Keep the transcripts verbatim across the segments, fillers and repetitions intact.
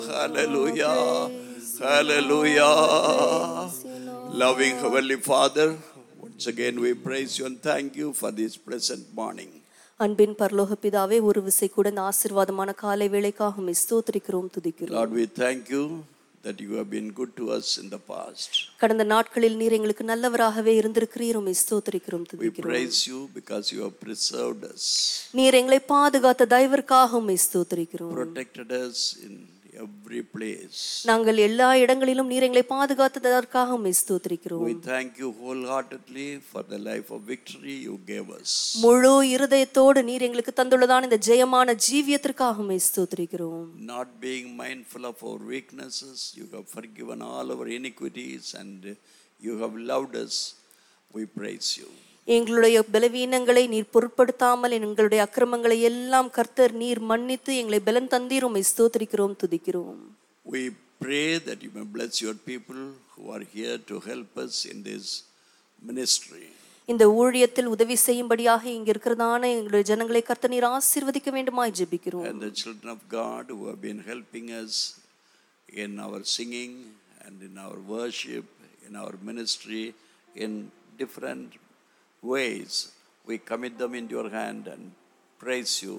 Hallelujah. Hallelujah. Loving Heavenly Father, once again we praise you and thank you for this present morning. அன்பின் பரலோக பிதாவே, ஒரு விசை கூட இந்த ஆசீர்வாதமான காலை வேளைக்காக உம்மை ஸ்தோத்திரிக்கிறோம், துதிக்கிறோம். Lord, we thank you that you have been good to us in the past. கடந்த நாட்களில் நீர் எங்களுக்கு நல்லவராகவே இருந்திருக்கிறீர், உம்மை ஸ்தோத்திரிக்கிறோம், We துதிக்கிறோம். praise you because you have preserved us, நீர் எங்களை பாதுகாத்த தயவிற்காக உம்மை ஸ்தோத்திரிக்கிறோம். protected us in every place. நாங்கள் எல்லா இடங்களிலும் நீர் எங்களை பாதுகாத்ததற்காக உம்மை ஸ்தோத்திரிக்கிறோம். We thank you wholeheartedly for the life of victory you gave us. முழு இருதயத்தோடு நீர் எங்களுக்கு தந்துள்ளதான இந்த ஜெயமான ஜீவியத்திற்காக உம்மை ஸ்தோத்திரிக்கிறோம். Not being mindful of our weaknesses, you have forgiven all our iniquities and you have loved us. We praise you. எங்களுடைய பலவீனங்களை நீர் பொருட்படுத்தாமல் எங்களுடைய அக்கிரமங்களை எல்லாம் கர்த்தர் நீர் மன்னித்து எங்களை பலன் தந்தீர், உம்மை ஸ்தோத்திரிக்கிறோம், துதிக்கிறோம். We pray that you may bless your people who are here to help us in this ministry. இந்த ஊழியத்தில் உதவி செய்யும்படியாக இங்க இருக்கிறதான எங்களுடைய ஜனங்களை கர்த்தர் நீர் ஆசீர்வதிக்க வேண்டுமாய் ஜெபிக்கிறோம். And the children of God who have been helping us in our singing and in our worship, in our ministry, in different ways, we commit them into your hand and praise you.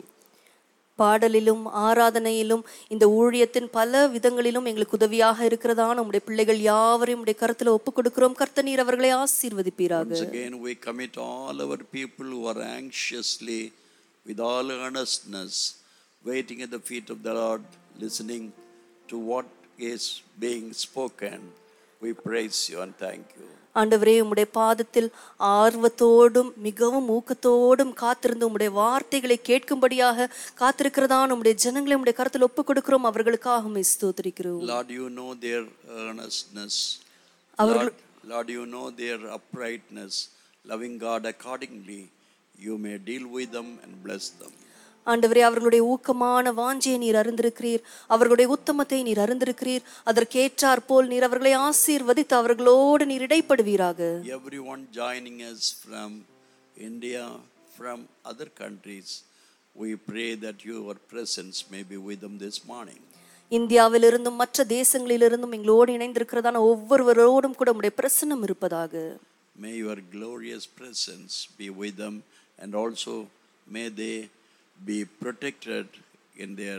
பாடலிலும் ஆராதனையிலும் இந்த ஊழியத்தின் பல விதங்களிலும் எங்களுக்கு உதவியாக இருக்கிறதான உம்முடைய பிள்ளைகள் யாவரையும் உம்முடைய கரத்துல ஒப்புக் கொடுக்கிறோம். கர்த்தர் நீர் அவர்களை ஆசீர்வதிப்பீராக. Once again we commit all our people who are anxiously with all earnestness waiting at the feet of the Lord, listening to what is being spoken. We praise you and thank you. ஆண்டவரே, உம்முடைய பாதத்தில் ஆர்வத்தோடும் மிகவும் ஊக்கத்தோடும் காத்திருந்து உம்முடைய வார்த்தைகளை கேட்கும்படியாக காத்திருக்கிறதான உம்முடைய ஜனங்களை உம்முடைய கரத்தில் ஒப்புக் கொடுக்கிறோம். அவர்களுக்காக உம்மை ஸ்தோத்திரிக்கிறோம். Lord, you know their earnestness. அவர்கள் Lord, Lord, you know their uprightness. Loving God, accordingly, you may deal with them and bless them. ஆண்டவரே, அவர்களுடைய ஊக்கமான வாஞ்சையை நீர் அறிந்திருக்கிறீர், அவர்களுடைய உத்தமத்தை நீர் அறிந்திருக்கிறீர். அதற்கேற்றாற் போல் நீர் அவர்களை ஆசீர்வதித்து அவர்களோடு நீர் இடைப்படுவீராக. Everyone joining us from India, from other countries, we pray that your presence may be with them this morning. இந்தியாவிலிருந்தும் மற்ற தேசங்களிலிருந்தும் எங்களோடு இணைந்திருக்கிறதான ஒவ்வொருவரோடும் கூட உம்முடைய பிரசன்னம் இருப்பதாக. May your glorious presence be with them, and also may they be protected in their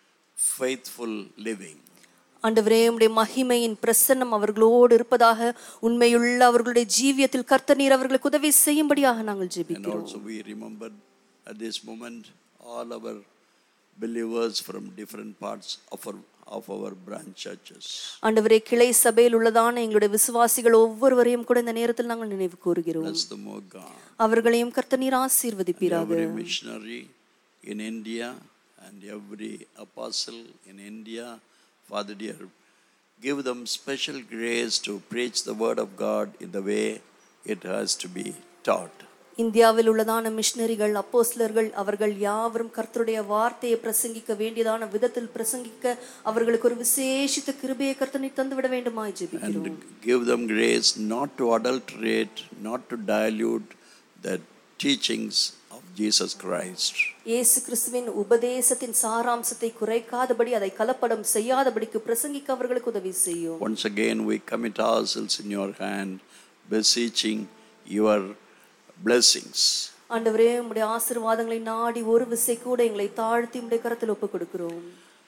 faithful living. ஆண்டவரே, உம்முடைய மகிமையின் பிரசன்னம் அவர்களோடு இருப்பதாக. உண்மையுள்ள அவர்களுடைய ஜீவியத்தில் கர்த்தர் நீர் அவர்களுக்கு உதவி செய்யும்படியாக நாங்கள் And ஜெபிக்கிறோம். also we remember at this moment all our believers from different parts of our of our branch churches. ஆண்டவரே, கிளை சபையில் உள்ளதான எங்களுடைய விசுவாசிகள் ஒவ்வொருவரையும் கூட இந்த நேரத்தில் நாங்கள் நினைவு கூறுகிறோம். Bless them, O God. அவர்களையும் கர்த்தர் நீர் ஆசீர்வதிப்பீராக. Every missionary in India and every apostle in India, Father dear, give them special grace to preach the word of God in the way it has to be taught. இந்தியாவில் உள்ளதான மிஷனரிகள், அப்போஸ்தலர்கள் அவர்கள் யாவரும் கர்த்தருடைய வார்த்தையை பிரசங்கிக்க வேண்டியதான விதத்தில் பிரசங்கிக்க அவர்களுக்கு ஒரு விசேஷித்த கிருபையை கர்த்தர் நீர் தந்து விட வேண்டுமாய் ஜெபிக்கிறோம். And give them grace not to adulterate, not to dilute the teachings of Jesus Christ. இயேசு கிறிஸ்துவின் உபதேசத்தின் சாராம்சத்தை குறைக்காதபடி, அதை கலப்படம் செய்யாதபடிக்கு பிரசங்கிக்க அவர்களுக்கு உதவி செய்யும். Once again we commit ourselves in your hand, beseeching your blessings. ஆண்டவரே, உம்முடைய ஆசீர்வாதங்களை நாடி ஒரு விசை கூட எங்களை தாழ்த்தி உம்முடைய கரத்தில் ஒப்புக் கொடுக்கிறோம்.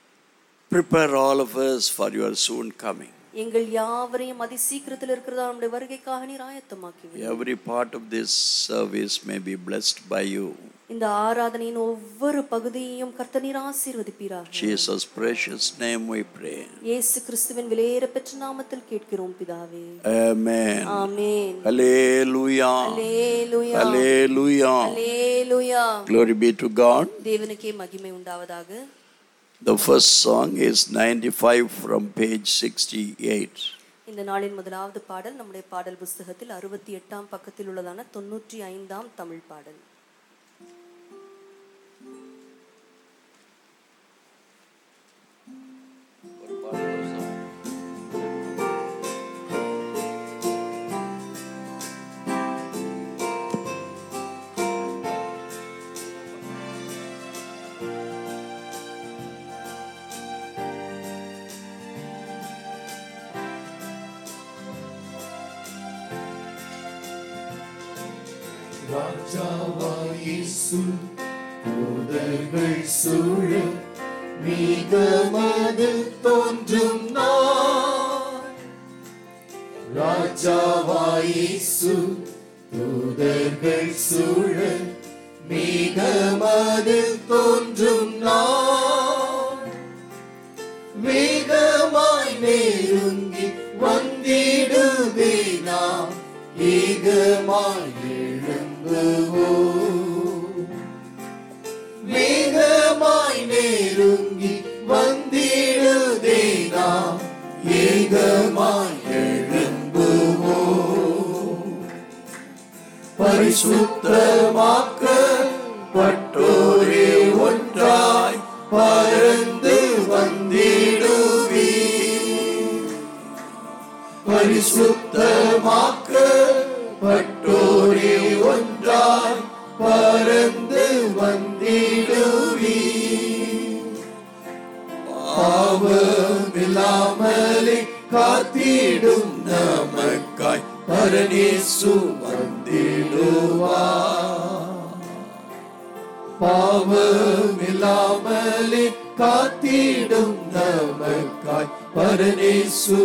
Prepare all of us for your soon coming. எங்கள் யாவரையும் அதி சீக்கிரத்தில் இருக்கிறதா நம்முடைய வருகைக்காக நீர் ஆயத்தமாக்கி. Every part of this service may be blessed by you. இந்த ஆராதனையின் ஒவ்வொரு பகுதியையும் கர்த்தர் நீர் ஆசீர்வதிப்பீராக. Jesus precious name we pray. இயேசு கிறிஸ்துவின் விலையேறப்பெற்ற நாமத்தில் கேட்கிறோம் பிதாவே. Amen. Amen. Hallelujah. Hallelujah. Hallelujah. Hallelujah. Glory be to God. தேவனுக்கே மகிமை உண்டாவதாக. The first song is ninety-five from page sixty-eight. இந்த நாளின் முதலாவது பாடல் நம்முடைய பாடல் புத்தகத்தில் அறுபத்தி எட்டாம் பக்கத்தில் உள்ளதான தொண்ணூற்றி ஐந்தாம் தமிழ் பாடல். ராஜாவாய் இயேசு தூதர்கள் சூழ மிக மதில் தோன்றும் நாள். ராஜாவாய் இயேசு தூதர்கள் சூழ மிக மதில் தோன்றும் நாள். வேகமாய் நெருங்கி வந்திடுவே நாம் ஏகமாய் எழும்புவோம். வேகமாய் நெருங்கி வந்திடுவே நாம் ஏகமாய் எழும்புவோம். பரிசுத்தமாக்கப்பட்டோரே ஒன்றாய் பறந்து வந்திடுவே. பரிசுத்தமாக்கப்பட்டோரே ஒன்றாய் பறந்து வந்திடுவே. பாவமில்லாமலே காத்திடும் நமக்காய் பரனேசு வந்திடுவார். பாவமில்லாமலே காத்திடும் நமக்காய் பரனேசு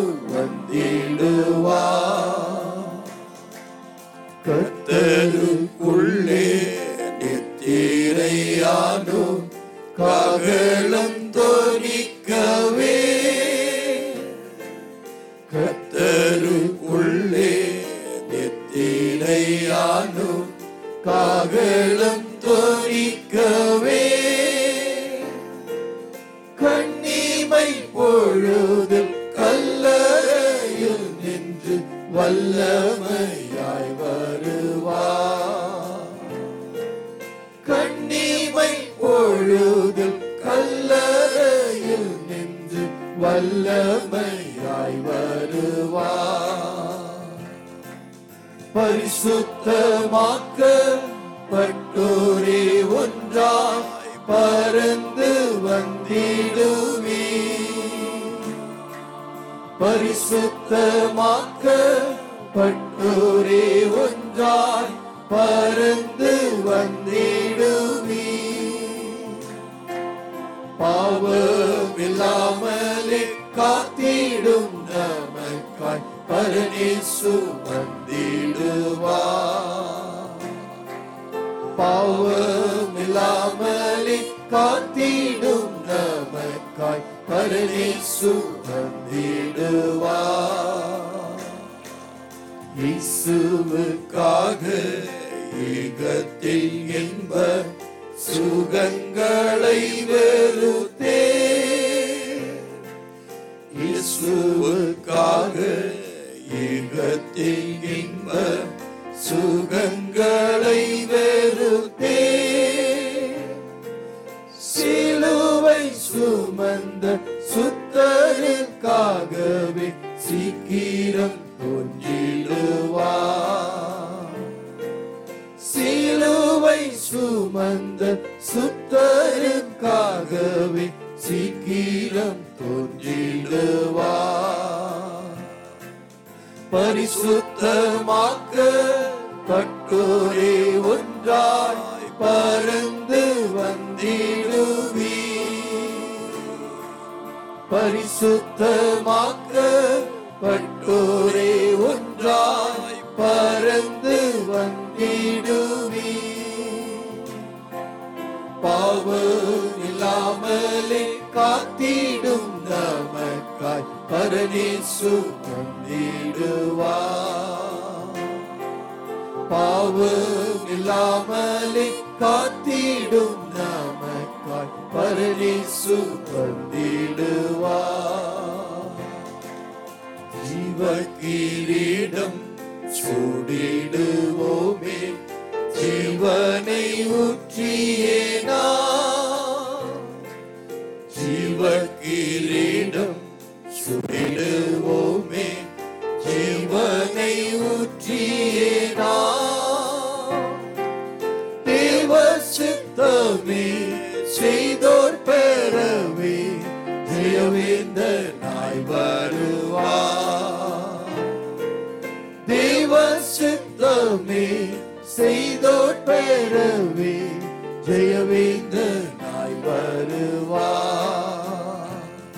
வந்திடுவார். கர்த்தருக்குள்ளே நித்திரையானோ காகளம் தோனிக்கவே. கர்த்தருக்குள்ளே நித்திரையானோ காகளம் தோனிக்கவே. கண்ணிமை பொழுதில் கல்லறையில் நின்று வல்லமையாய் வருவார். கண்ணிமை பொழுதில் கல்லறையில் நின்று வல்லமையாய் வருவார். பரிசுத்தமாக்கப்பட்டோரே ஒன்றாய் பறந்து வந்திடுவே. பரிசுத்தமாக்கப்பட்டோரே ஒன்றாய் பறந்து வந்திடுவே. பாவமில்லாமலே காத்திடும் நமக்காய் பரனேசு வந்திடுவார். பாவமில்லாமலே காத்திடும் நமக்காய் பரனேசு வந்திடுவார். இயேசுவுக்காக ஏகத்தில் என்ப சுகங்களை வெறுத்தே. இயேசுவுக்காக ஏகத்தில் என்ப சுகங்களை வெறுத்தே. சிலுவை சுமந்த சுத்தருக்காகவே சீக்கிரம் தோன்றிடுவார். சிலுவை சுமந்த சுத்தருக்காகவே சீக்கிரம் தோன்றிடுவார். பரிசுத்தமாக்கப்பட்டோரே ஒன்றாய் பறந்து வந்திடுவே. பரிசுத்தமாக்கப்பட்டோரே ஒன்றாய் பறந்து வந்திடுவே. பாவமில்லாமலே காத்திடும் நமக்காய் பரனேசு வந்திடுவார். பாவமில்லாமலே காத்திடும் நமக்காய் பரனேசு வந்திடுவார். ஜீவ கிரீடம் சூடிடுவோமே ஜீவனை ஊற்றியே நாம். ஜீவ கிரீடம் சூடிடுவோமே ஜீவனை ஊற்றியே நாம். தேவ சித்தமே செய்தோர் பெறவே ஜெயவேந்தனாய் வருவார். தேவ சித்தமே செய்தோர் பெறவே ஜெயவேந்தனாய் வருவார்.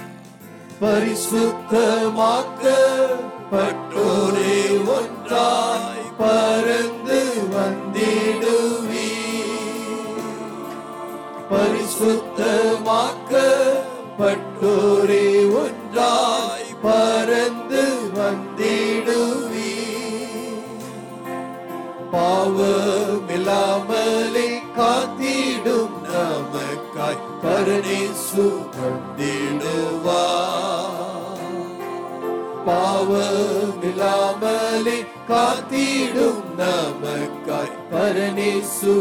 பரிசுத்தமாக்கப்பட்டோரே ஒன்றாய் பறந்து வந்திடுவீர். பரிசுத்தமாக்கப்பட்டோரே ஒன்றாய் பறந்து வந்திடுவீர். பாவமில்லாமலே காத்திடும் நமக்காய் பரனேசு வந்திடுவார். பாவமில்லாமலே காத்திடும் நமக்காய் பரனேசு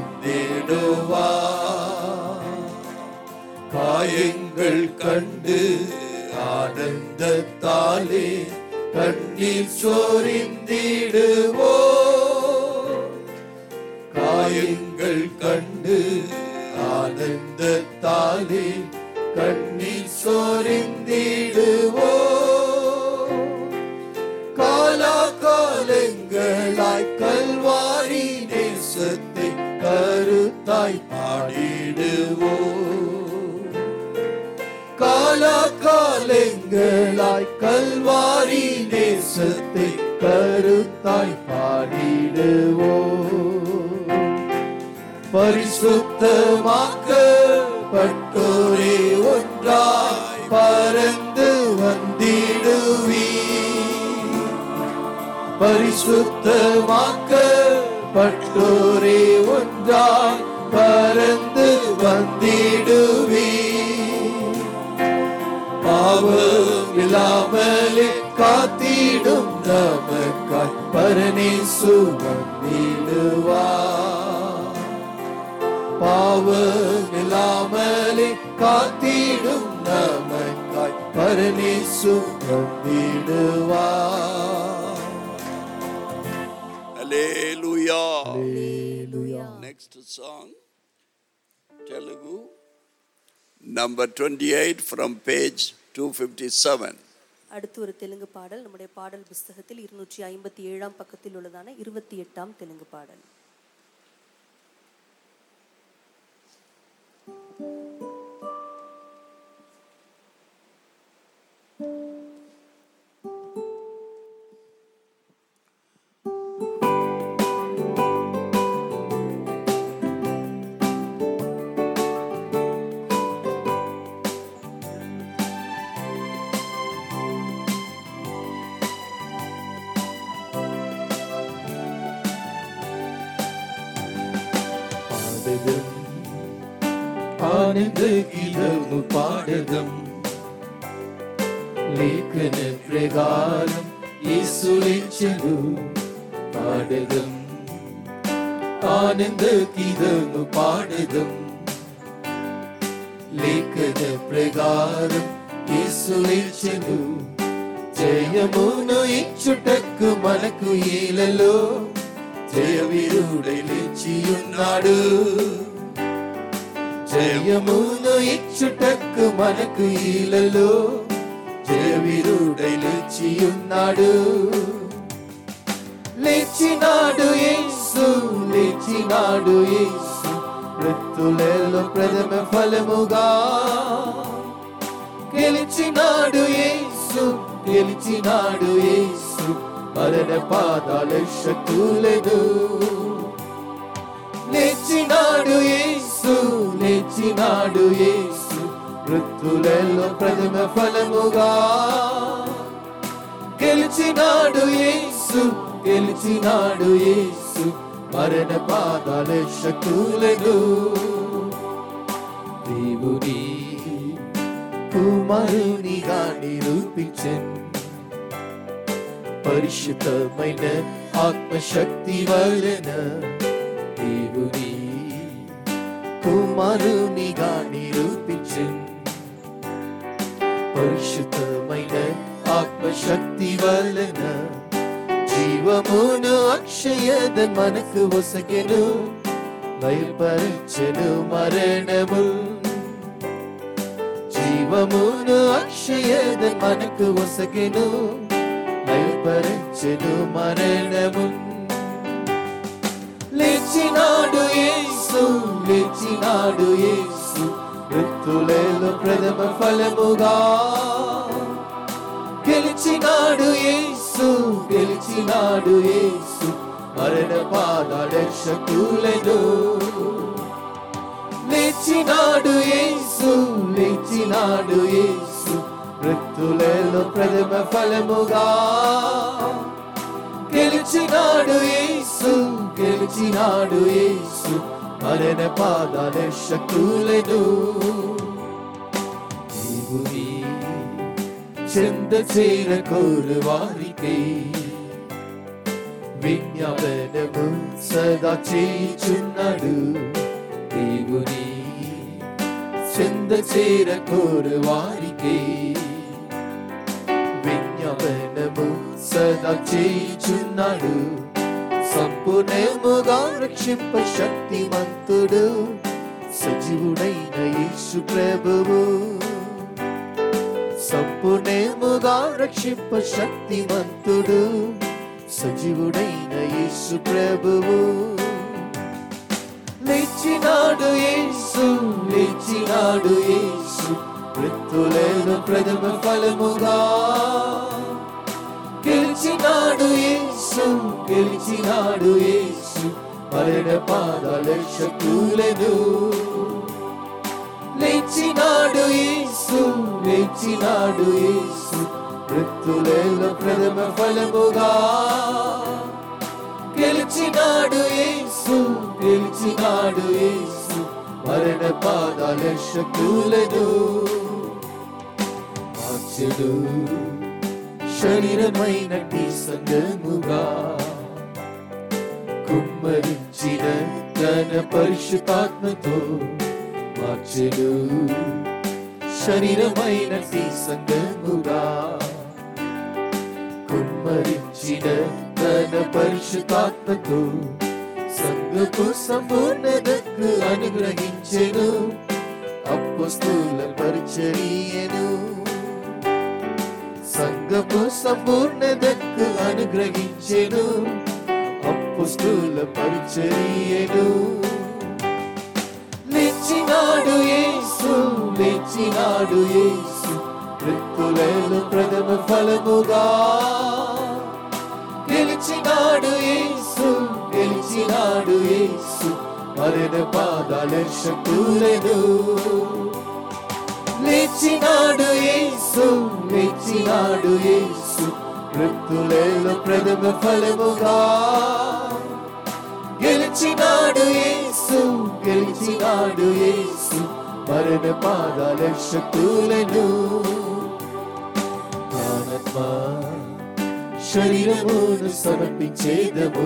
வந்திடுவார். காயங்கள் கண்டு ஆனந்தத்தாலே கண்ணீர் சோரிந்திடுவோ. காயங்கள் கண்டு ஆனந்தத்தாலே கண்ணீர் சோரிந்திடுவோ. காலாகாலங்களாய் கல்வாரி நேசத்தை கருத்தாய் பாடிடுவோ. காலாகாலங்களாய் கல்வாரி நேசத்தை கருத்தாய் பாடிடுவோ. பரிசுத்தமாக்கப்பட்டோரே ஒன்றாய் பறந்து வந்திடுவீர். பரிசுத்தமாக்கப்பட்டோரே ஒன்றாய் பறந்து வந்திடுவீர். பாவமில்லாமலே காத்திடும் நமக்காய் பரனேசு வந்திடுவார். பாவமில்லாமலே காத்திடும் நமக்காய் பரனேசு வந்திடுவார். Hallelujah. Hallelujah. Next song, Telugu, number twenty-eight from page two fifty-seven. அடுத்து ஒரு தெலுங்கு பாடல் நம்முடைய பாடல் புஸ்தகத்தில் இருநூற்றி ஐம்பத்தி ஏழாம் பக்கத்தில் உள்ளதான இருபத்தி எட்டாம் தெலுங்கு பாடல். ఆనంద గీతము పాడదం లేఖన ప్రకారం యేసులిచ్చెను పాడదం. ఆనంద గీతము పాడదం లేఖన ప్రకారం యేసులిచ్చెను. జయమును ఇచ్చుటకు మనకు ఈలలో జయవీరుడై లేచియున్నాడు. జయమును ఇచ్చుటకు మనకు ఈలలో జయవీరుడై లేచియున్నాడు. లేచినాడు యేసు, లేచినాడు యేసు, మృతులలో ప్రథమ ఫలముగా. గెలిచినాడు యేసు, గెలిచినాడు యేసు, మరణ పాదాల శక్తులను. లేచినాడు యేసు, లేచినాడు యేసు, మృతులలో ప్రథమ ఫలముగా. గెలిచినాడు యేసు, గెలిచినాడు యేసు, మరణ పాదాల శక్తులను. దేవుని కుమారునిగా నిరూపించెను పరిశుద్ధమైన ఆత్మశక్తి వలన. దేవుని కుమారునిగా నిరూపించెను పరిశుద్ధమైన ఆత్మశక్తి వలన. జీవమును అక్షయదన్ మనకు ఒసగెను, భయపరచెను మరణము. జీవమును అక్షయదన్ మనకు ఒసగెను, భయపరచెను మరణము. లేచినాడు యేసు, లేచినాడు యేసు, మృతులలో ప్రథమ ఫలముగా. గెలిచినాడు యేసు, గెలిచినాడు యేసు, మరణ పాదాల శక్తులను. లేచినాడు యేసు, లేచినాడు యేసు, మృతులలో ప్రథమ ఫలముగా. గెలిచినాడు యేసు, గెలిచినాడు యేసు, మరణ పాదాల శక్తులను. దేవుని చెంద చేర కోరు వారికి విజ్ఞాపనము సదా చేయుచున్నాడు. దేవుని చెంద చేర కోరు వారికి విజ్ఞాపనము సదా చేయుచున్నాడు. సంపూర్ణముగా రక్షింప శక్తిమంతుడు సజీవుడైన యేసు ప్రభువు. సంపూర్ణముగా రక్షింప శక్తిమంతుడు సజీవుడైన యేసు ప్రభువు. లేచినాడు యేసు, లేచినాడు యేసు, మృతులలో ప్రథమ ఫలముగా. గెలిచినాడు యేసు, గెలిచినాడు యేసు, మరణ పాదాల శక్తులను. లేచినాడు యేసు, లేచినాడు యేసు, మృతులలో ప్రథమ ఫలముగా. గెలిచినాడు యేసు, గెలిచినాడు యేసు, మరణ పాదాల శక్తులను. మార్చెడు శరీరమైనటి సంగముగా, కుమ్మరించిన తన పరిశుద్ధాత్మతో. మార్చెడు శరీరమైనటి సంగముగా, కుమ్మరించిన తన పరిశుద్ధాత్మతో. సంఘపు సంపూర్ణతకు అనుగ్రహించెను, అపోస్తలుల పరిచర్యను. సంఘపు సంపూర్ణతకు అనుగ్రహించెను, అపోస్తలుల పరిచర్యను. లేచినాడు యేసు, లేచినాడు యేసు, మృతులలో ప్రథమ ఫలముగా. గెలిచినాడు యేసు, గెలిచినాడు యేసు, మరణ పాదాల శక్తులను. లేచినాడు యేసు, లేచినాడు యేసు, మృతులలో ప్రథమ ఫలముగా. గెలిచినాడు యేసు, గెలిచినాడు యేసు, మరణ పాదాల శక్తులను. ప్రాణాత్మా శరీరమును సమర్పించేదము,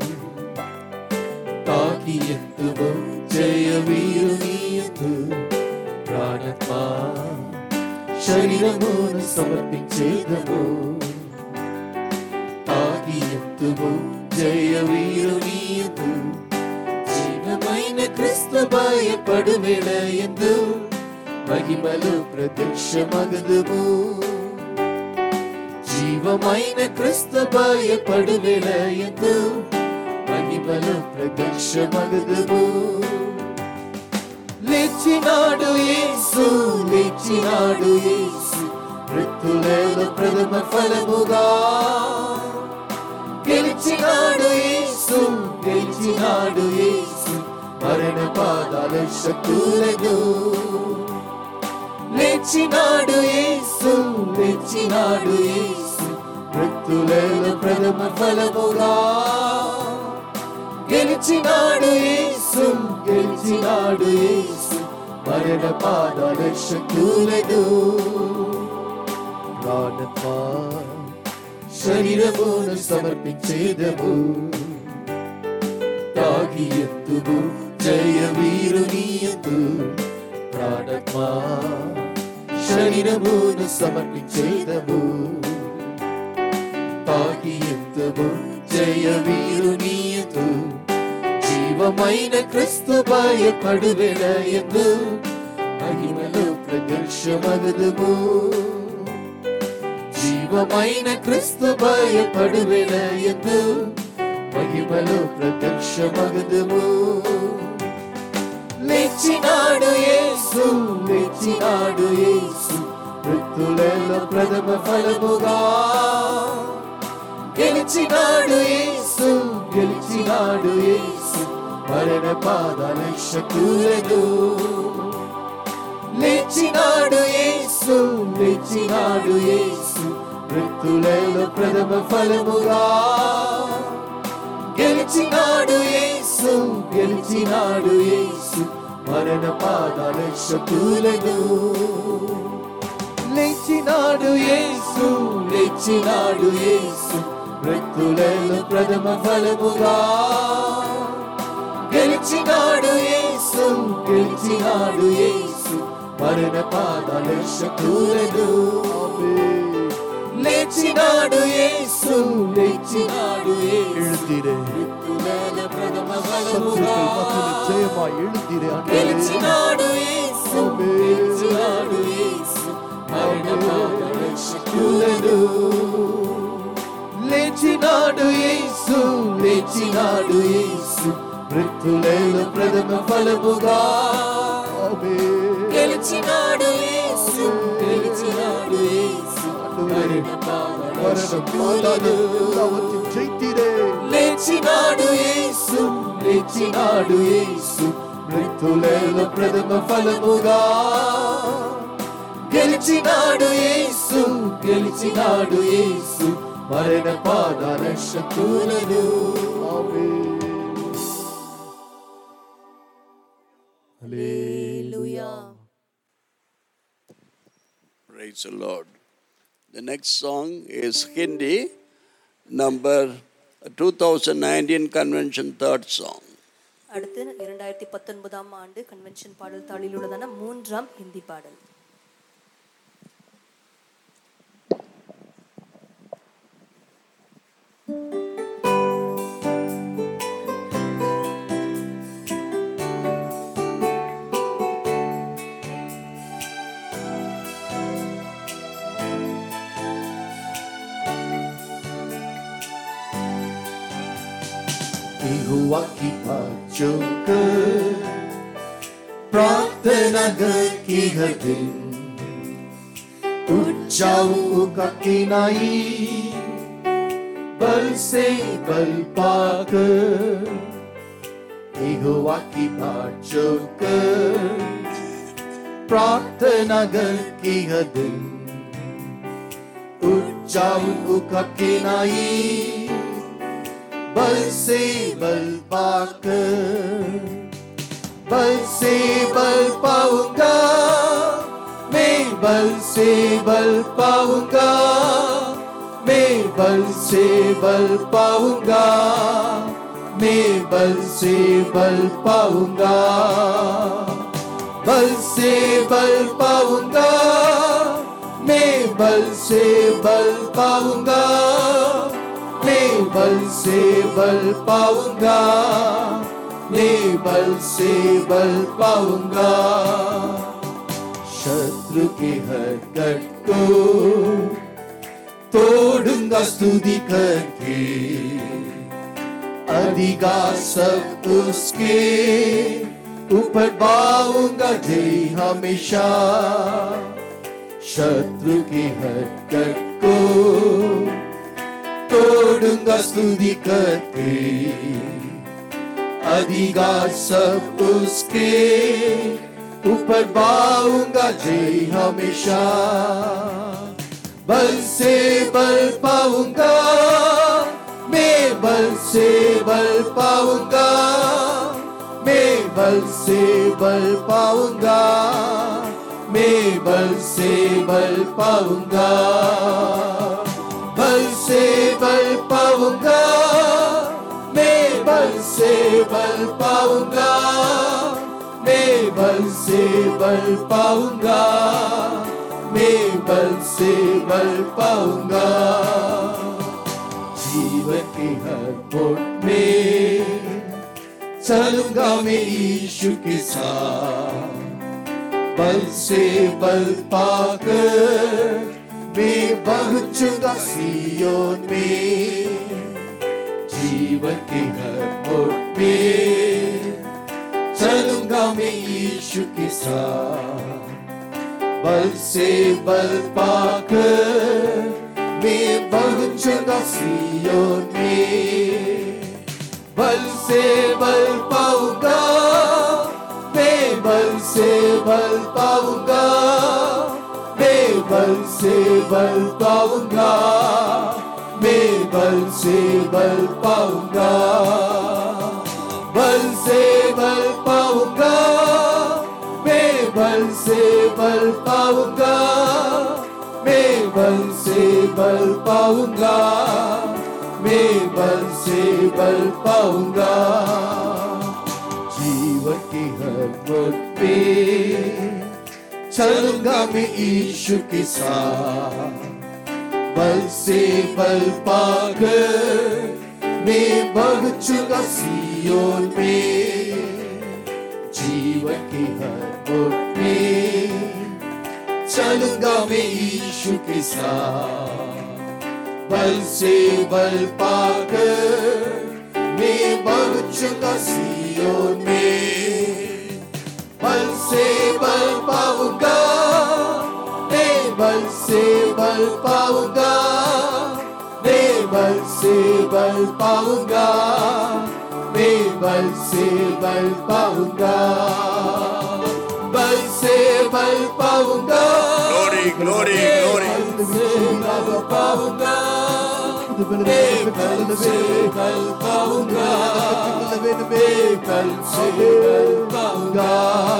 తాకి ఎత్తుము జయ వీరుని ఎత్తు. ప్రాణాత్మా శరీరమును సమర్పించేదము, తాకి ఎత్తుము జయ వీరుని ఎత్తు. జీవమైన క్రీస్తు భయపడు వేళ ఎందు మహిమలో ప్రత్యక్షమగదుము. జీవమైన క్రీస్తు భయపడు వేళ ఎందు మహిమలో ప్రత్యక్షమగదుము. లేచినాడు యేసు, లేచినాడు యేసు, మృతులలో ప్రథమ ఫలముగా. గెలిచినాడు యేసు, గెలిచినాడు యేసు, మరణ పాదాల శక్తులను. లేచినాడు యేసు, లేచినాడు యేసు, మృతులలో ప్రథమ ఫలముగా. గెలిచినాడు యేసు, గెలిచినాడు యేసు, మరణ పాదాల శక్తులను. ప్రాణాత్మా శరీరమును సమర్పించేదము, తాగి ఎత్తుము జయ వీరుని ఎత్తు. ప్రాణాత్మా శరీరమును సమర్పించేదము, తాగి ఎత్తుము జయ వీరుని ఎత్తు. జీవమైన క్రీస్తు భయపడు వేళ ఎందు మహిమలో ప్రత్యక్షమగదుము. జీవమైన క్రీస్తు భయపడు వేళ ఎందు మహిమలో ప్రత్యక్షమగదుము. లేచినాడు యేసు, లేచినాడు యేసు, మృతులలో ప్రథమ ఫలముగా. గెలిచినాడు యేసు, గెలిచినాడు యేసు, మరణ పాదాల శక్తులను. లేచినాడు యేసు, లేచినాడు యేసు, మృతులలో ప్రథమ ఫలముగా. గెలిచినాడు యేసు, గెలిచినాడు యేసు, మరణ పాదాల శక్తులను. లేచినాడు యేసు, లేచినాడు యేసు, మృతులలో ప్రథమ ఫలముగా. గెలిచినాడు యేసు, గెలిచినాడు యేసు, మరణ పాదాల శక్తులను. లేచినాడు యేసు, లేచినాడు యేసు, మృతులలో ప్రథమ ఫలముగా. గెలిచినాడు యేసు, గెలిచినాడు యేసు, మరణ పాదాల శక్తులను. లేచినాడు యేసు, లేచినాడు యేసు, మృతులలో ప్రథమ ఫలముగా. గెలిచినాడు యేసు, గెలిచినాడు యేసు, మరణ పాదాల శక్తులను. లేచినాడు యేసు, లేచినాడు యేసు, మృతులలో ప్రథమ ఫలముగా. గెలిచినాడు యేసు, గెలిచినాడు యేసు, మరణ పాదాల శక్తులను. హల్లెలూయా. Praise the Lord. The next song is Hindi, number twenty nineteen convention third song. அடுத்து இரண்டாயிரத்தி பத்தொன்பதாம் ஆண்டு கன்வென்ஷன் பாடல் தாளில் உள்ளதான மூன்றாம் ஹிந்தி பாடல். यहोवा की बातों को प्रार्थना की हर दिन उठ जाऊं का किनाई बल से बल पाकर. यहोवा की बातों को प्रार्थना की हर दिन उठ जाऊं का किनाई बल से बल पाकर. बल से बल पाऊंगा मैं, बल से बल पाऊंगा मैं, बल से बल पाऊंगा मैं, बल से बल पाऊंगा. बल से बल पाऊंगा मैं, बल से बल पाऊंगा मैं, बल से बल पाऊंगा मैं, बल से बल पाऊंगा. शत्रु के हर कट को तोड़ूंगा स्तुति करके. अधिकार सब उसके ऊपर पाऊंगा जय हमेशा. शत्रु के हर कट को तोड़ूंगा स्तुति करके. अधिकार सब उसके ऊपर पाऊंगा जय हमेशा. बल से बल पाऊंगा मैं, बल से बल पाऊंगा मैं, बल से बल पाऊंगा मैं, बल से बल पाऊंगा. बल से बल पाऊंगा मैं, बल से बल पाऊंगा मैं, बल से बल पाऊंगा मैं, बल से बल पाऊंगा. जीवन के हर मोड़ में चलूंगा मैं यीशु के साथ. बल से बल पाकर मैं पहुंचूंगा सियोन में. जीवन की हर मोड़ में चलूंगा मैं यीशु के साथ, बल से बल पाकर मैं पहुंचूंगा सियोन में। बल से बल पाऊंगा मैं, बल से बल पाऊंगा मैं, बल से बल पाऊंगा मैं, बल से बल पाऊंगा। बल से बल पाऊंगा मैं, बल से बल पाऊंगा मैं, बल से बल पाऊंगा मैं, बल से बल पाऊंगा। जीवन की हर मोड़ पे चलूंगा मैं यीशु के साथ, बल से बल पाकर मैं पहुंचूंगा सियोन में। जीवन की हर मोड़ में चलूंगा मैं यीशु के साथ, बल से बल पाकर मैं पहुंचूंगा सियोन में। बल से बल पाऊंगा मैं, बल से बल पाऊंगा मैं, बल से बल पाऊंगा मैं, बल से बल पाऊंगा। बल से बल पाऊंगा, Glory, glory, glory. बल से बल पाऊंगा मैं, बल से बल पाऊंगा मैं, बल से बल पाऊंगा।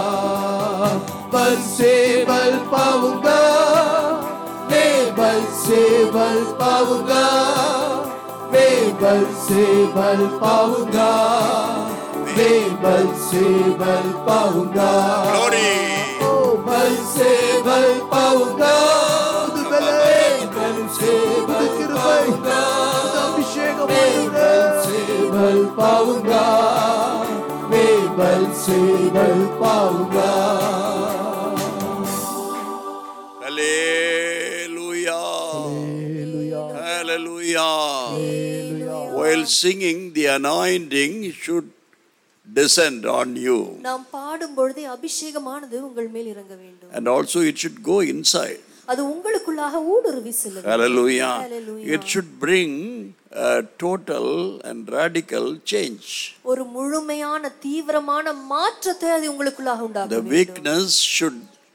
बल से बल पाऊंगा मैं, बल से बल पाऊंगा मैं, बल से बल पाऊंगा मैं, बल से बल पाऊंगा। Glory. ओ बल से बल पाऊंगा मैं, बल से बल पाऊंगा अभिषेक मैं, बल से बल पाऊंगा मैं, बल से बल पाऊंगा। Hallelujah. Hallelujah. While singing, the anointing should descend on you. நாம் பாடும் பொழுதே அபிஷேகமானது உங்கள் மேல் இறங்க வேண்டும். And also it should go inside. அது உங்களுக்குள்ளாக ஊடுருவி செல்ல வேண்டும். Hallelujah. Hallelujah. It should bring a total and radical change. ஒரு முழுமையான தீவிரமான மாற்றத்தை அது உங்களுக்குள்ளாக உண்டாக்க The வேண்டும். weakness should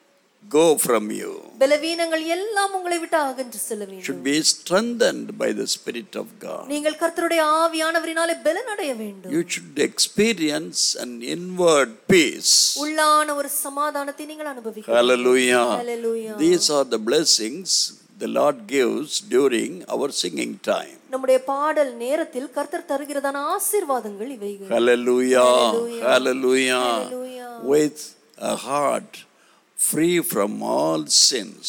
go from you. பலவீனங்கள் எல்லாம் உங்களை விட்டு அகன்று செல்ல வேண்டும். Should be strengthened by the Spirit of God. நீங்கள் கர்த்தருடைய ஆவியானவரினாலே பலனடைய வேண்டும். You should experience an inward peace. உள்ளான ஒரு சமாதானத்தை நீங்கள் அனுபவிக்க. Hallelujah. Hallelujah. These are the blessings the Lord gives during our singing time. நம்முடைய பாடல் நேரத்தில் கர்த்தர் தருகிறதான ஆசீர்வாதங்கள் இவைகள். Hallelujah. Hallelujah. Hallelujah. Hallelujah. With a heart free from all sins.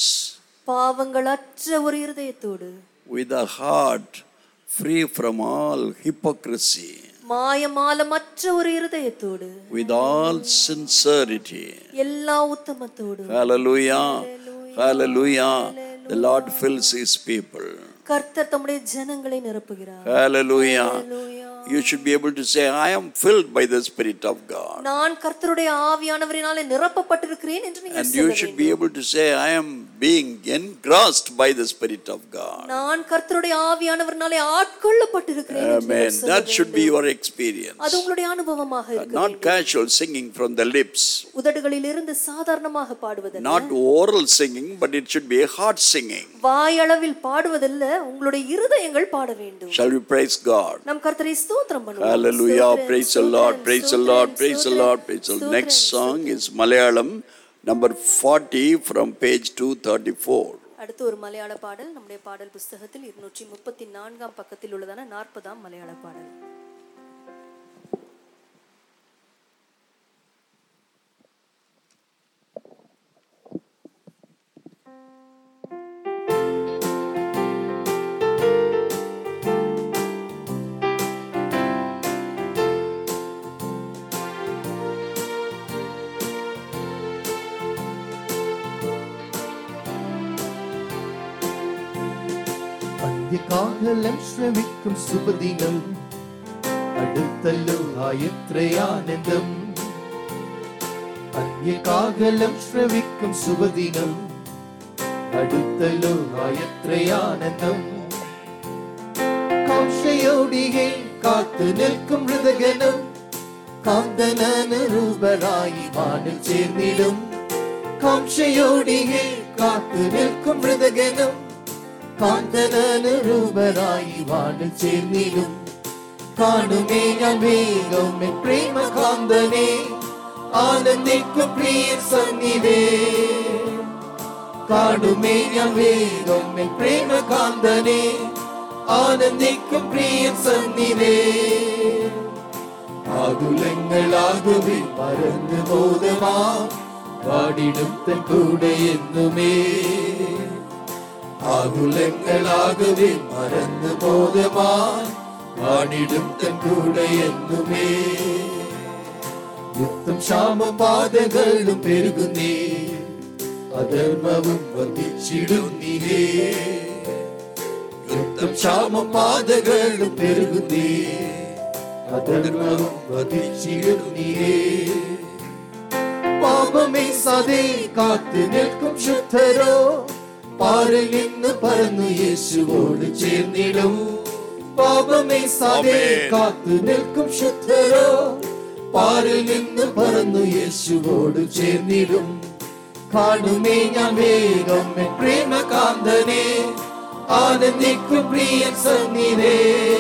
பாவங்களற்ற ஒரு இருதயத்தோடு. With a heart free from all hypocrisy. மாயமாலமற்ற ஒரு இருதயத்தோடு. With all sincerity. எல்லா உத்தமத்தோடு. Hallelujah. Hallelujah. The Lord fills his people. கர்த்தர் தம்முடைய ஜனங்களை நிரப்புகிறார். Hallelujah. Hallelujah. You should be able to say, I am filled by the Spirit of God. நான் கர்த்தருடைய ஆவியானவரினாலே நிரப்பப்பட்டிருக்கிறேன் என்று நீங்கள் And சொல்ல you வேண்டும். should be able to say, I am being engrossed by the Spirit of God. நான் கர்த்தருடைய ஆவியானவரினாலே ஆட்கொள்ளப்பட்டிருக்கிறேன் என்று Amen. நீங்கள் சொல்ல That should be வேண்டும். your experience. அது உங்களுடைய அனுபவமாக இருக்க Not வேண்டும். casual singing from the lips. உதடுகளிலிருந்து சாதாரணமாக பாடுவதல்ல. Not oral singing, but it should be a heart singing. வாயளவில் பாடுவதல்ல, உங்களுடைய இருதயங்கள் பாட வேண்டும். Shall we praise God? நம் கர்த்தரை ஸ்தோத்திரம் பண்ணுவோம். Hallelujah. ஸ்தோத்திரம், Praise the Lord. ஸ்தோத்திரம், Praise the Lord. ஸ்தோத்திரம், Praise the Lord. ஸ்தோத்திரம், Praise the Lord. ஸ்தோத்திரம், Next song ஸ்தோத்திரம். is Malayalam, number forty from page two thirty-four. அடுத்து ஒரு மலையாள பாடல் நம்முடைய பாடல் புஸ்தகத்தில் இருநூற்றி முப்பத்தி நான்காம் பக்கத்தில் உள்ளதான நாற்பதாம் மலையாள பாடல். കാഹളം ശ്രമിക്കും സുബദിനം അടുത്തല്ലോ ആയത്രയാനന്ദം, അന്യകാകലം ശ്രവിക്കും ശുഭദിനം. അടുത്തല്ലോ ആയത്രയാനന്ദം, കാംക്ഷയോടികെ കാത്തു നിൽക്കും ഹൃദയനം. കാന്തനനുരൂപരായി വാനിൽ ചേർന്നിടും. കാംക്ഷയോടികെ കാത്തു നിൽക്കും ഹൃദയനം. കാന്തനനുരൂപരായി വാനിൽ ചേർന്നിടും. കാണുമേ ഞാൻ വേഗം എൻ പ്രേമകാന്തനെ, ആനന്ദിക്കും പ്രിയ സന്നിധേ. കാണുമേ ഞാൻ വേഗം എൻ പ്രേമകാന്തനെ, ആനന്ദിക്കും പ്രിയ സന്നിധേ. ആകുലങ്ങളാകുവേ മറന്നു ബോധമാ, പാടിടും തൻ കൂടെ എന്നുമേ. ആകുലങ്ങളാകുവേ മറന്നു ബോധമാ, പാടിടും തൻ കൂടെ എന്നുമേ. യുദ്ധം ക്ഷാമം ബാധകളും പെരുകുന്നേ, അധർമ്മവും വർദ്ധിച്ചിടുന്നേ. യുദ്ധം ക്ഷാമം ബാധകളും പെരുകുന്നേ, അധർമ്മവും വർദ്ധിച്ചിടുന്നേ. പാപമേ സദേ കാത്തു നിൽക്കും ശുദ്ധരോ, പാറിൽ നിന്ന് പറന്നു യേശുവോട് ചേർന്നിടും. പാപമേ സദേ കാത്തു നിൽക്കും ശുദ്ധരോ, പാറിൽ നിന്ന് പറന്നു യേശുവോട് ചേർന്നിടും. കാണുമേ ഞാൻ വേഗം എൻ പ്രേമകാന്തനെ, ആനന്ദിക്കും പ്രിയ സന്നിധേ.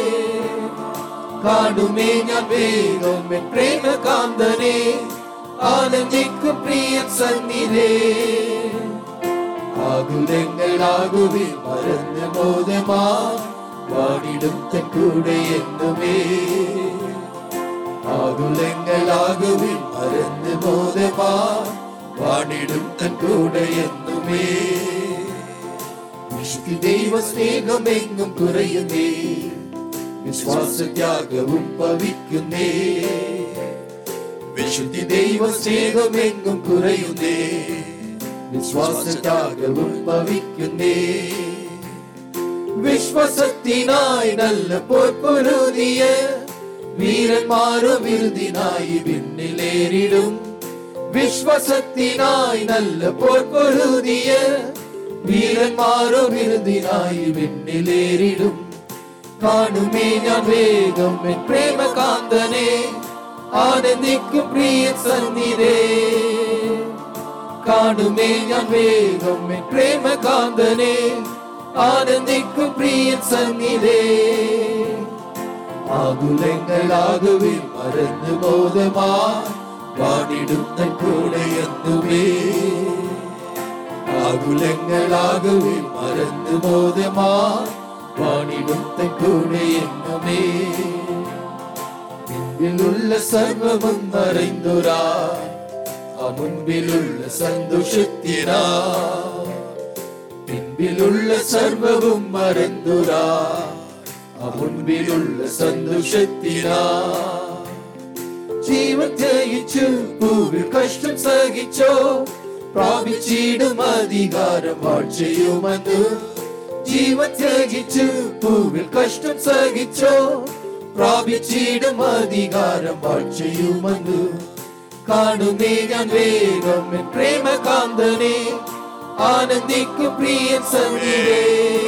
കാണുമേ ഞാൻ വേഗം എൻ പ്രേമകാന്തനെ, ആനന്ദിക്കും പ്രിയ സന്നിധേ. ആകുലങ്ങളാകുവേ മറന്നു ബോധമാ, പാടിടും തൻ കൂടെ എന്നുമേ. ആകുലങ്ങളാകുവേ മറന്നു ബോധമാ, പാടിടും തൻ കൂടെ എന്നുമേ. വിശുദ്ധി ദൈവ സ്നേഹമെങ്ങും കുറയുന്നേ, വിശ്വാസത്യാഗവും ഭവിക്കുന്നേ. വിശുദ്ധി ദൈവ സ്നേഹമെങ്ങും കുറയുന്നേ, വിശ്വാസത്യാഗവും ഭവിക്കുന്നേ. വിശ്വാസത്തിനായി നല്ല പോർപ്പൊരുതിയ വീരന്മാരും വിരുദിനായി വിണ്ണിലേറിടും. വിശ്വാസത്തിനായി നല്ല പോർപ്പൊരുതിയ വീരന്മാരും വിരുദിനായി വിണ്ണിലേറിടും. കാണുമേ ഞാൻ വേഗം എൻ പ്രേമകാന്തനെ, ആനന്ദിക്കും പ്രിയ സന്നിധേ. കാണുമേ ഞാൻ വേഗം എൻ പ്രേമകാന്തനെ, ആനന്ദിക്കും പ്രിയ സന്നിധേ. ആകുലങ്ങളാകുവേ മറന്നു ബോധമാ, പാടിടും തൻ കൂടെ എന്നുമേ. ആകുലങ്ങളാകുവേ മറന്നു ബോധമാ, പാടിടും തൻ കൂടെ എന്നുമേ. മുൻപിലുള്ള സർവവും മറൈന്തുരാ, ആ മുൻപിലുള്ള സന്തോഷത്തിനാ. പിൻപിലുള്ള സർവവും മറന്നുരാ, ആ മുൻപിലുള്ള സന്തോഷത്തിനാ. ജീവൻ ത്യജിച്ചു പൂവിൽ കഷ്ടം സഹിച്ചോ, പ്രാപിച്ചിടും അധികാരം വാഴ്ചയുമെന്ന്. ജീവൻ ത്യജിച്ചു പൂവിൽ കഷ്ടം സഹിച്ചോ, പ്രാപിച്ചിടും അധികാരം വാഴ്ചയുമെന്ന്. കാണുമേ ഞാൻ വേഗം എൻ പ്രേമകാന്തനെ, ആനന്ദിക്കും പ്രിയ സന്നിധേ.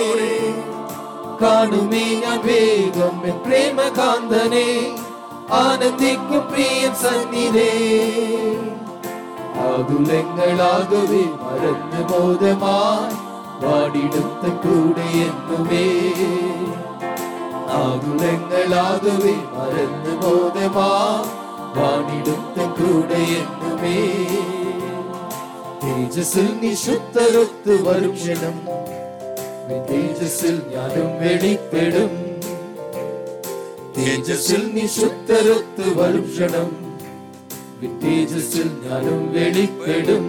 കാണുമേ ഞാൻ വേഗം എൻ പ്രേമകാന്തനെ, ആനന്ദിക്കും പ്രിയ സന്നിധേ. ആകുലങ്ങളാകവേ മറന്നു ബോധമായി, പാടിടും തൻ കൂടെ എന്നുമേ. ആകുലങ്ങളാകവേ മറന്നു ബോധമായി, പാടിടും തൻ കൂടെ എന്നുമേ. തേജസ്സിൽ നീ ശുദ്ധരൊത്ത് വരും ക്ഷണം, തേജസ്സിൽ ഞാനും വെളിപ്പെടും. തേജസ്സിൽ നീ ശുദ്ധരൊത്ത് വരും ക്ഷണം, തേജസ്സിൽ ഞാനും വെളിപ്പെടും.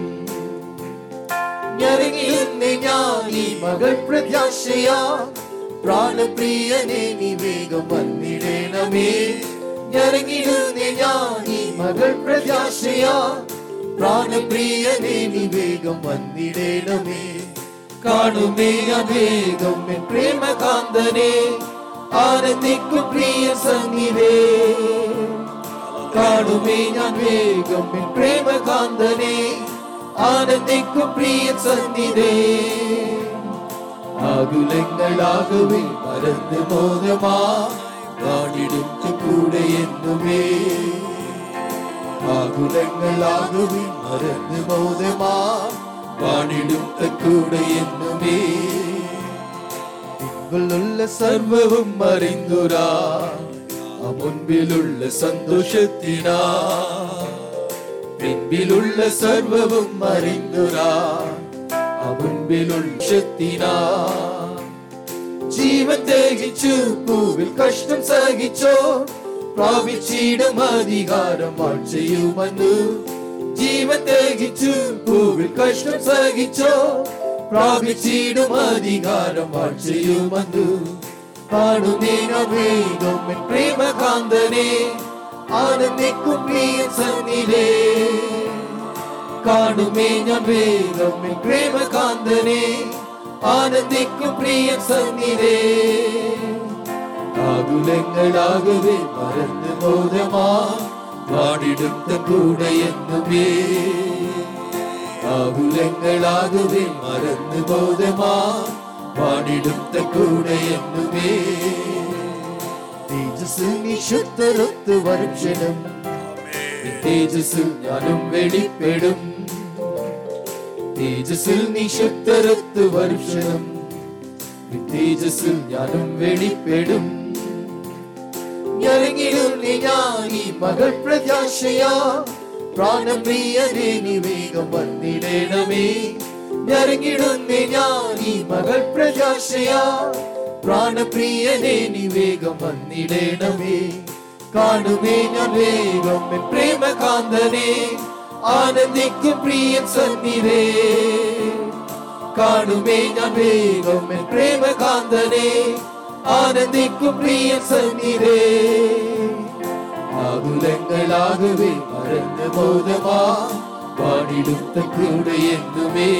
ഞരങ്ങിടുന്നേ ഞാൻ ഈ മകൾ പ്രത്യാശയാ, പ്രാണപ്രിയനെ നീ വേഗം വന്നിടേണമേ. ഞരങ്ങിടുന്നേ ഞാൻ ഈ മകൾ പ്രത്യാശയാ, പ്രാണപ്രിയനെ നീ വേഗം വന്നിടേണമേ. കാണുമേ ഞാൻ വേഗം എൻ പ്രേമകാന്തനെ, ആനന്ദിക്കും പ്രിയ സന്നിധേ. കാണുമേ ഞാൻ വേഗം എൻ പ്രേമകാന്തനെ, ആനന്ദിക്കും പ്രിയ സന്നിധേ. ആകുലങ്ങളാകവേ മറന്ന് മോദമാ വാണിടുത്ത കൂടെ എന്നുമേ. ആകുലങ്ങളാകവേ മറന്ന് മോദമാ വാണിടുത്ത കൂടെ എന്നുമേ. മുൻപിലുള്ള സർവവും അറിந்துരാ മുൻപിലുള്ള സന്തോഷത്തിനാ. പിൻപിലുള്ള സർവവും അറിந்துരാ മുൻപിലുള്ള ശക്തിനാ. ജീവൻ ത്യാഗിച്ചു പൂവിൽ കഷ്ടം സഹിച്ചോ, പ്രാപിച്ചിടും അധികാരം വാഴ്ചയുമെന്നു. ജീവൻ ത്യാഗിച്ചു പൂവിൽ കഷ്ടം സഹിച്ചോ, പ്രാപിച്ചിടും അധികാരം വാഴ്ചയുമെന്നു. കാണുമേ ഞാൻ വേഗം എൻ പ്രേമകാന്തനെ, ആനന്ദിക്കും പ്രിയ സന്നിധേ. കാണുമേ ഞാൻ വേഗം എൻ പ്രേമകാന്തനെ, ആനന്ദിക്കും പ്രിയ സന്നിധേ. ആകുലങ്ങളാകവേ മറന്ന് ബോധമാ വാണിടുത്ത കൂടെ എന്നുമേ. ആകുലങ്ങളാകവേ മറന്ന് ബോധമാ വാണിടുത്ത കൂടെ എന്നുമേ. തേജസ്സിൽ നീ ശുദ്ധരൊത്ത് വരും ക്ഷണം, തേജസ്സിൽ ഞാനും വെളിപ്പെടും. തേജസ്സിൽ നീ ശുദ്ധരൊത്ത് വരും ക്ഷണം, തേജസ്സിൽ ഞാനും വെളിപ്പെടും. ഇറങ്ങിടും നീ ഞാൻ ഈ മകൾ പ്രത്യാശയാ, പ്രാണപ്രിയനേ നീ വേഗം വന്നിടേണമേ. ഇറങ്ങിടുന്നേ ഞാൻ ഈ മകൾ പ്രത്യാശയാ, പ്രാണപ്രിയനേ നീ വേഗം വന്നിടേണമേ. കാണുമേ ഞാൻ വേഗം എൻ പ്രേമകാന്തനെ, ആനന്ദിക്കും പ്രിയ സന്നിധേ. കാണുമേ ഞാൻ വേഗം എൻ പ്രേമകാന്തനെ, ആനന്ദിക്കും പ്രിയ സന്നിധേ. ആകുലങ്ങളാകവേ മറന്ന് ബോധമാ വാണിടുത്ത കൂടെ എന്നുമേ.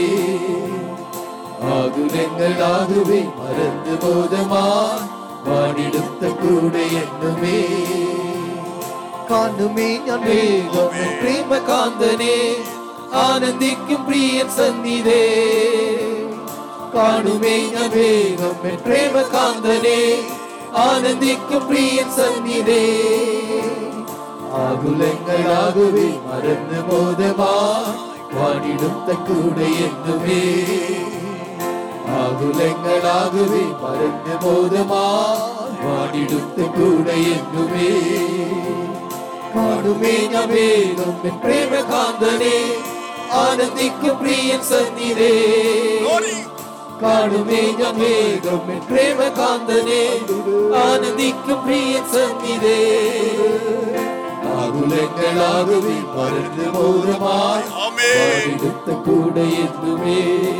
ആകുലങ്ങളാകവേ മറന്ന് ബോധമാ വാണിടുത്ത കൂടെ എന്നുമേ. കാണുമേ ഞാൻ വേഗം എൻ പ്രേമകാന്തനെ, ആനന്ദിക്കും പ്രിയ സന്നിധേ. കാണുമേ ഞാൻ വേഗം എൻ പ്രേമകാന്തനെ, ആനന്ദിക്കും പ്രിയ സന്നിധേ. ആകുലങ്ങളാകവേ മറന്ന് ബോധമാ വാണിടുത്ത കൂടെ എന്നുമേ. ആകുലങ്ങളാകവേ മറന്ന് ബോധമാ വാണിടുത്ത കൂടെ എന്നുമേ. കാണുമേ ഞാൻ വേഗം എൻ പ്രേമകാന്തനെ, ആനന്ദിക്കും പ്രിയ സന്നിധേ. കാണുമേ ഞാൻ വേഗം എൻ പ്രേമകാന്തനെ, ആനന്ദിക്കും പ്രിയ സന്നിധേ. ആകുലങ്ങളാകവേ മറന്ന് ബോധമായി വാണിടുത്ത കൂടെ എന്നുമേ.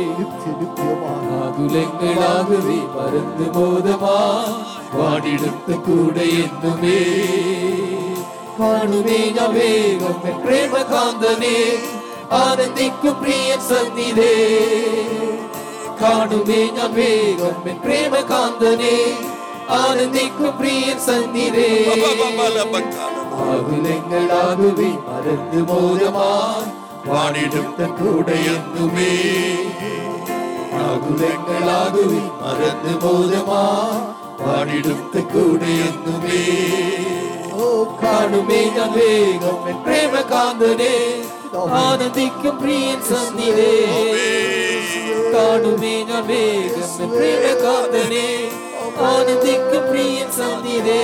ആകുലങ്ങളാകവേ മറന്ന് ബോധമായി വാണിടുത്ത കൂടെ എന്നുമേ. കാണുമേ ഞാൻ വേഗം എൻ പ്രേമകാന്തനെ, ആനന്ദിക്കും പ്രിയ സന്നിധേ. കാണുമേ ഞാൻ വേഗം എൻ പ്രേമകാന്തനെ, ആനന്ദിക്കും പ്രിയ സന്നിധേ. ആകുലങ്ങളാകവേ മറന്ന് ബോധമായി വാണിടുത്ത കൂടെ എന്നുമേ. ആകുലങ്ങളാകവേ മറന്ന് ബോധമായി വാണിടുത്ത കൂടെ എന്നുമേ. ഓ കാണുമേ ഞാൻ വേഗം എൻ പ്രേമകാന്തനെ, ആനന്ദിക്കും പ്രിയ സന്നിധേ. കാണുമേ ഞാൻ വേഗം എൻ പ്രേമകാന്തനെ, ആനന്ദിക്കും പ്രിയ സന്നിധേ.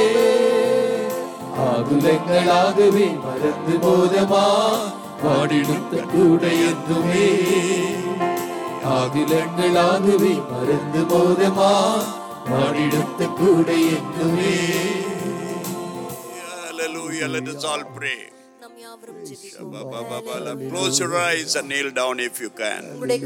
ആകുലങ്ങളാകവേ മറന്ന് ബോധമായി വാണിടുത്ത കൂടെ എന്നുമേ. ആകുലങ്ങളാകവേ മറന്ന് ബോധമായി വാണിടുത്ത കൂടെ എന്നുമേ. Hallelujah. Let us all pray. Close your eyes and kneel down if you can.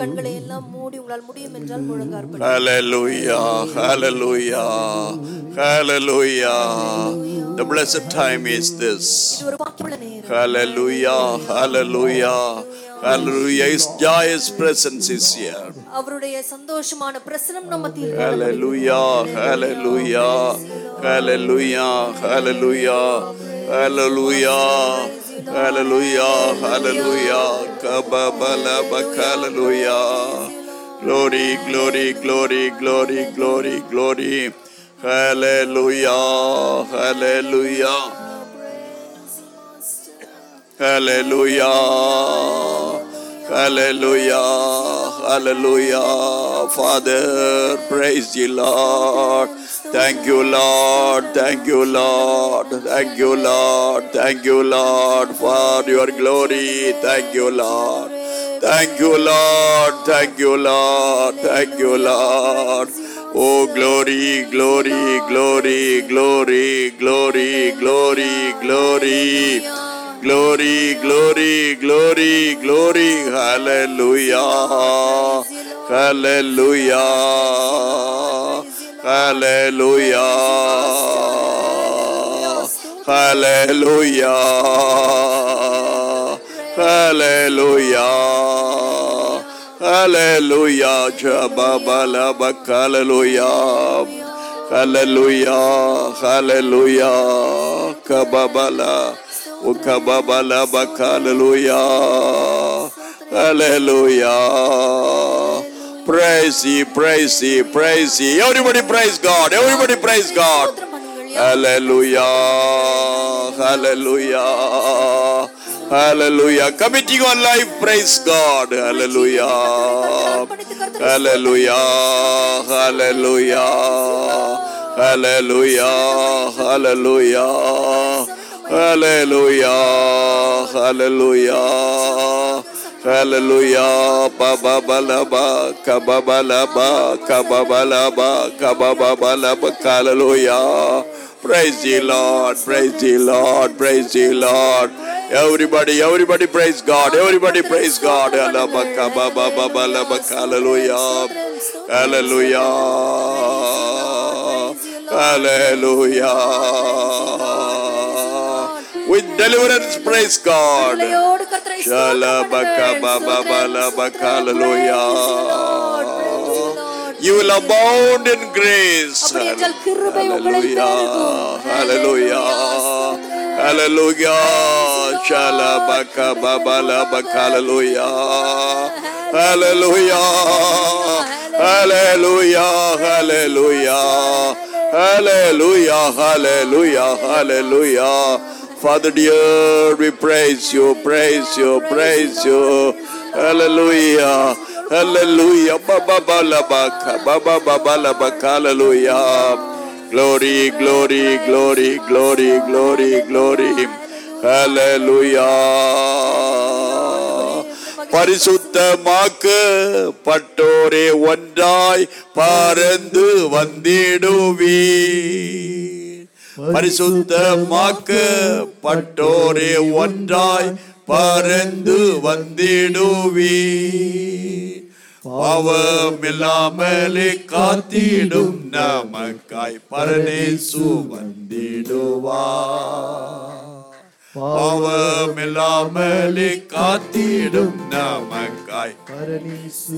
Hallelujah, hallelujah, hallelujah. The blessed time is this. Hallelujah, hallelujah, hallelujah. His joyous presence is here. Hallelujah, hallelujah, Hallelujah, hallelujah, hallelujah, hallelujah, hallelujah. Kababalabak, hallelujah. Glory, glory, glory, glory, glory, glory. Hallelujah, hallelujah. Hallelujah, hallelujah, hallelujah. Father, praise you, Lord. Thank you, Lord. Thank you, Lord. Thank you, Lord. Thank you, Lord, for your glory. Thank you, Lord. Thank you, Lord. Thank you, Lord. Thank you, Lord. Oh, glory, glory, glory, glory, glory, glory, glory. Glory, glory, glory, glory. Hallelujah. Hallelujah. Hallelujah. Hallelujah. Hallelujah. Hallelujah. Jababalabak. Hallelujah. Hallelujah. Hallelujah. Kababala. Ukababalabak. Hallelujah. Hallelujah. Praise ye, praise ye, praise ye. Everybody praise God. Everybody praise God. Hallelujah. Hallelujah. Hallelujah. Committing on life, praise God. Hallelujah. Hallelujah. Hallelujah. Hallelujah. Hallelujah. Hallelujah. Hallelujah. Hallelujah. Bababalaba, kababalaba, kababalaba, kababalaba. Hallelujah. Praise ye Lord, praise ye Lord, praise ye Lord. Everybody, everybody praise God. Everybody praise God. Hallelujah. Hallelujah. Hallelujah. With deliverance, praise God. Hallelujah. You will abound in grace. Hallelujah. Hallelujah. Hallelujah. Shalabaka babalabaka. Hallelujah. Hallelujah. Hallelujah. Hallelujah. Hallelujah. Hallelujah. Hallelujah. Father dear, we praise you, praise you, praise you. Hallelujah. Hallelujah. Baba balabaka, baba babalabaka. Hallelujah. Glory, glory, glory, glory, glory, glory. Hallelujah. பரிசுத்தமாக்கு பட்டோரே ஒன்றாய் பறந்து வந்திடுவி. பரிசுத்தமாக்கு பட்டோரே ஒன்றாய் பறந்து வந்திடுவி. பாவமில்லாமலே காத்திடும் நமக்காய் பரனேசு வந்திடுவார். பாவமில்லாமலே காத்திடும் நமக்காய் பரனேசு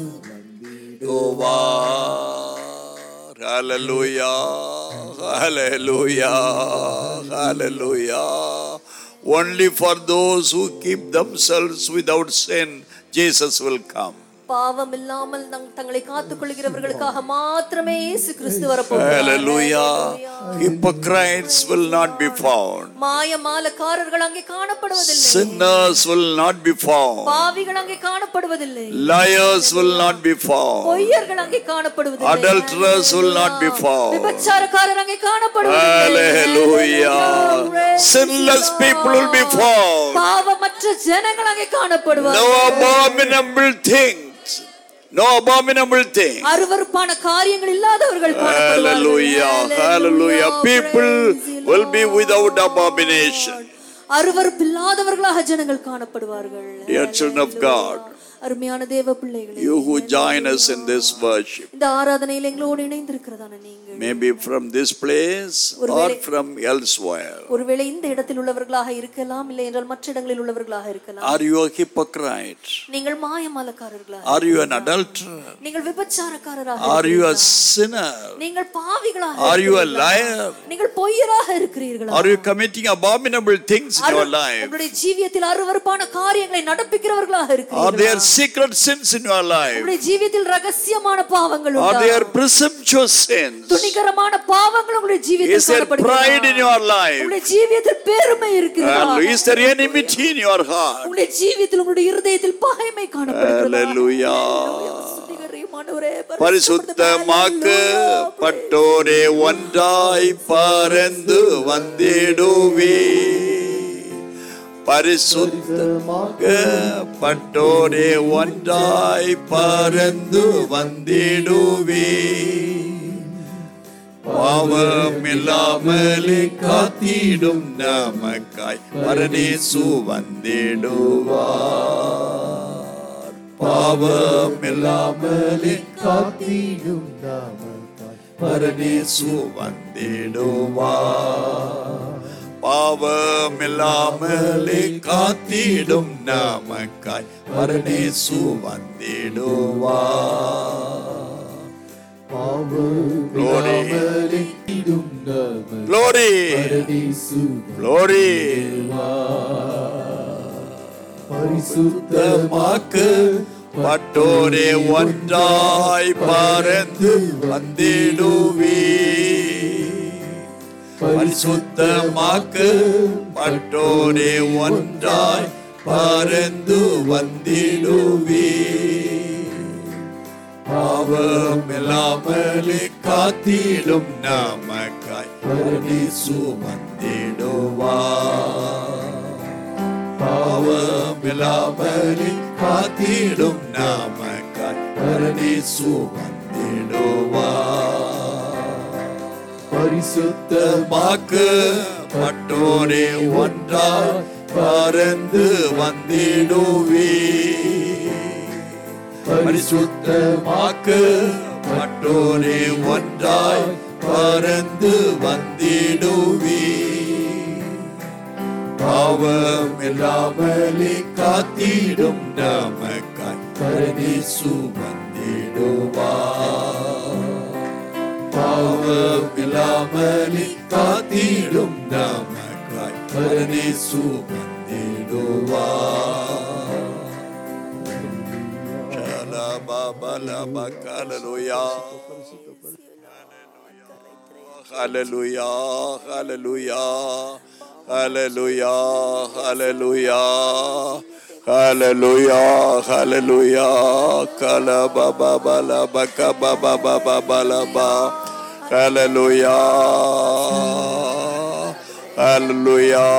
வந்திடுவார். Hallelujah. Hallelujah. Hallelujah. Only for those who keep themselves without sin, Jesus will come. பாவம் இல்லாமல் தங்களை காத்துக் கொள்கிறவர்களுக்காக மாத்திரமே இயேசு கிறிஸ்து வரப்போகிறார். Hallelujah. Hypocrites will not be found. மாயமாலக்காரர்கள் அங்கே காணப்படுவதில்லை. Sinners will not be found. பாவிகள் அங்கே காணப்படுவதில்லை. Liars will not be found. பொய்யர்கள் அங்கே காணப்படுவதில்லை. Adulterers will not be found. விபச்சாரக்காரர் அங்கே காணப்படுவதில்லை. Hallelujah. Sinless people will be found. பாவமற்ற ஜனங்கள் அங்கே காணப்படுவார்கள். No abominable thing. No abominable thing. அருவருப்பான காரியங்கள் இல்லாதவர்கள் காணப்படுவார்கள். Hallelujah. Hallelujah. People will be without abomination. அருவருப்பில்லாதவர்களாக ஜனங்கள் காணப்படுவார்கள். Dear children of God, அருமையான தேவ பிள்ளைகளே, you who join us in this worship, இந்த ஆராதனையில் எங்களோடு இணைந்திருக்கிறதான நீங்கள், maybe from this place or from elsewhere, ஒருவேளை இந்த இடத்தில் உள்ளவர்களாக இருக்கலாம், இல்லை என்றால் மற்ற இடங்களில் உள்ளவர்களாக இருக்கலாம். are you a hypocrite? நீங்கள் மாயமாலக்காரர்களாக, are you an adulterer? நீங்கள் விபச்சாரக்காரராக, are you a sinner? நீங்கள் பாவிகளாக, are you a liar? நீங்கள் பொய்யராக இருக்கிறீர்களா? are you committing abominable things in your life? உங்களுடைய ஜீவியத்தில் அருவருப்பான காரியங்களை நடப்பிக்கிறவர்களாக இருக்கிறீர்களா? are there secret sins in your life? உங்களுடைய ஜீவியத்தில் ரகசியமான பாவங்கள் உண்டா? are there presumptuous sins? துணிகரமான பாவங்கள் உங்களுடைய ஜீவியத்தில் is there pride in your life? உங்களுடைய ஜீவியத்தில் பெருமை இருக்கிறதா? is there enmity in your heart? உங்களுடைய ஜீவியத்தில் உங்களுடைய இருதயத்தில் பகைமை காணப்படுகிறதா? hallelujah. பரிசுத்தமாக்கு பட்டோரே ஒன்றாய் பறந்து வந்திடுவே, பரிசுத்தமாக்கு பட்டோரே ஒன்றாய் பறந்து வந்திடுவே, பாவம் இல்லாமலே காத்திடும் நமக்காய் பரனேசு வந்திடுவார், பாவம் இல்லாமலே காத்திடும் நமக்காய் பரனேசு வந்திடுவார், பாவம் இல்லாமலே காத்திடும் நமக்காய் பரனேசு வந்திடுவார். Glory, glory, glory. பரிசுத்தமாக்கு பட்டோரே ஒன்றாய் பறந்து வந்திடுவே, பரிசுத்தமாக்கு பட்டோரே ஒன்றாய் பறந்து வந்திடுவே, பாவம் இல்லாமலே காத்திடும் நமக்காய் பரனேசு வந்திடுவார், பாவம் இல்லாமலே காத்திடும் நமக்காய் பரனேசு வந்திடுவார், பரிசுத்தமாக்கு பட்டோரே ஒன்றாய் பறந்து வந்திடுவே, பரிசுத்தமாக்கு பட்டோரே ஒன்றாய் பறந்து வந்திடுவே, பாவம் இல்லாமலே காத்திடும் நமக்காய் பரனேசு வந்திடுவார், பாவம் இல்லாமலே காத்திடும் நமக்காய் பரனேசு வந்திடுவார். Hallelujah, hallelujah, hallelujah, hallelujah, hallelujah, hallelujah, hallelujah, kala baba bala baka baba baba bala ba, hallelujah, hallelujah,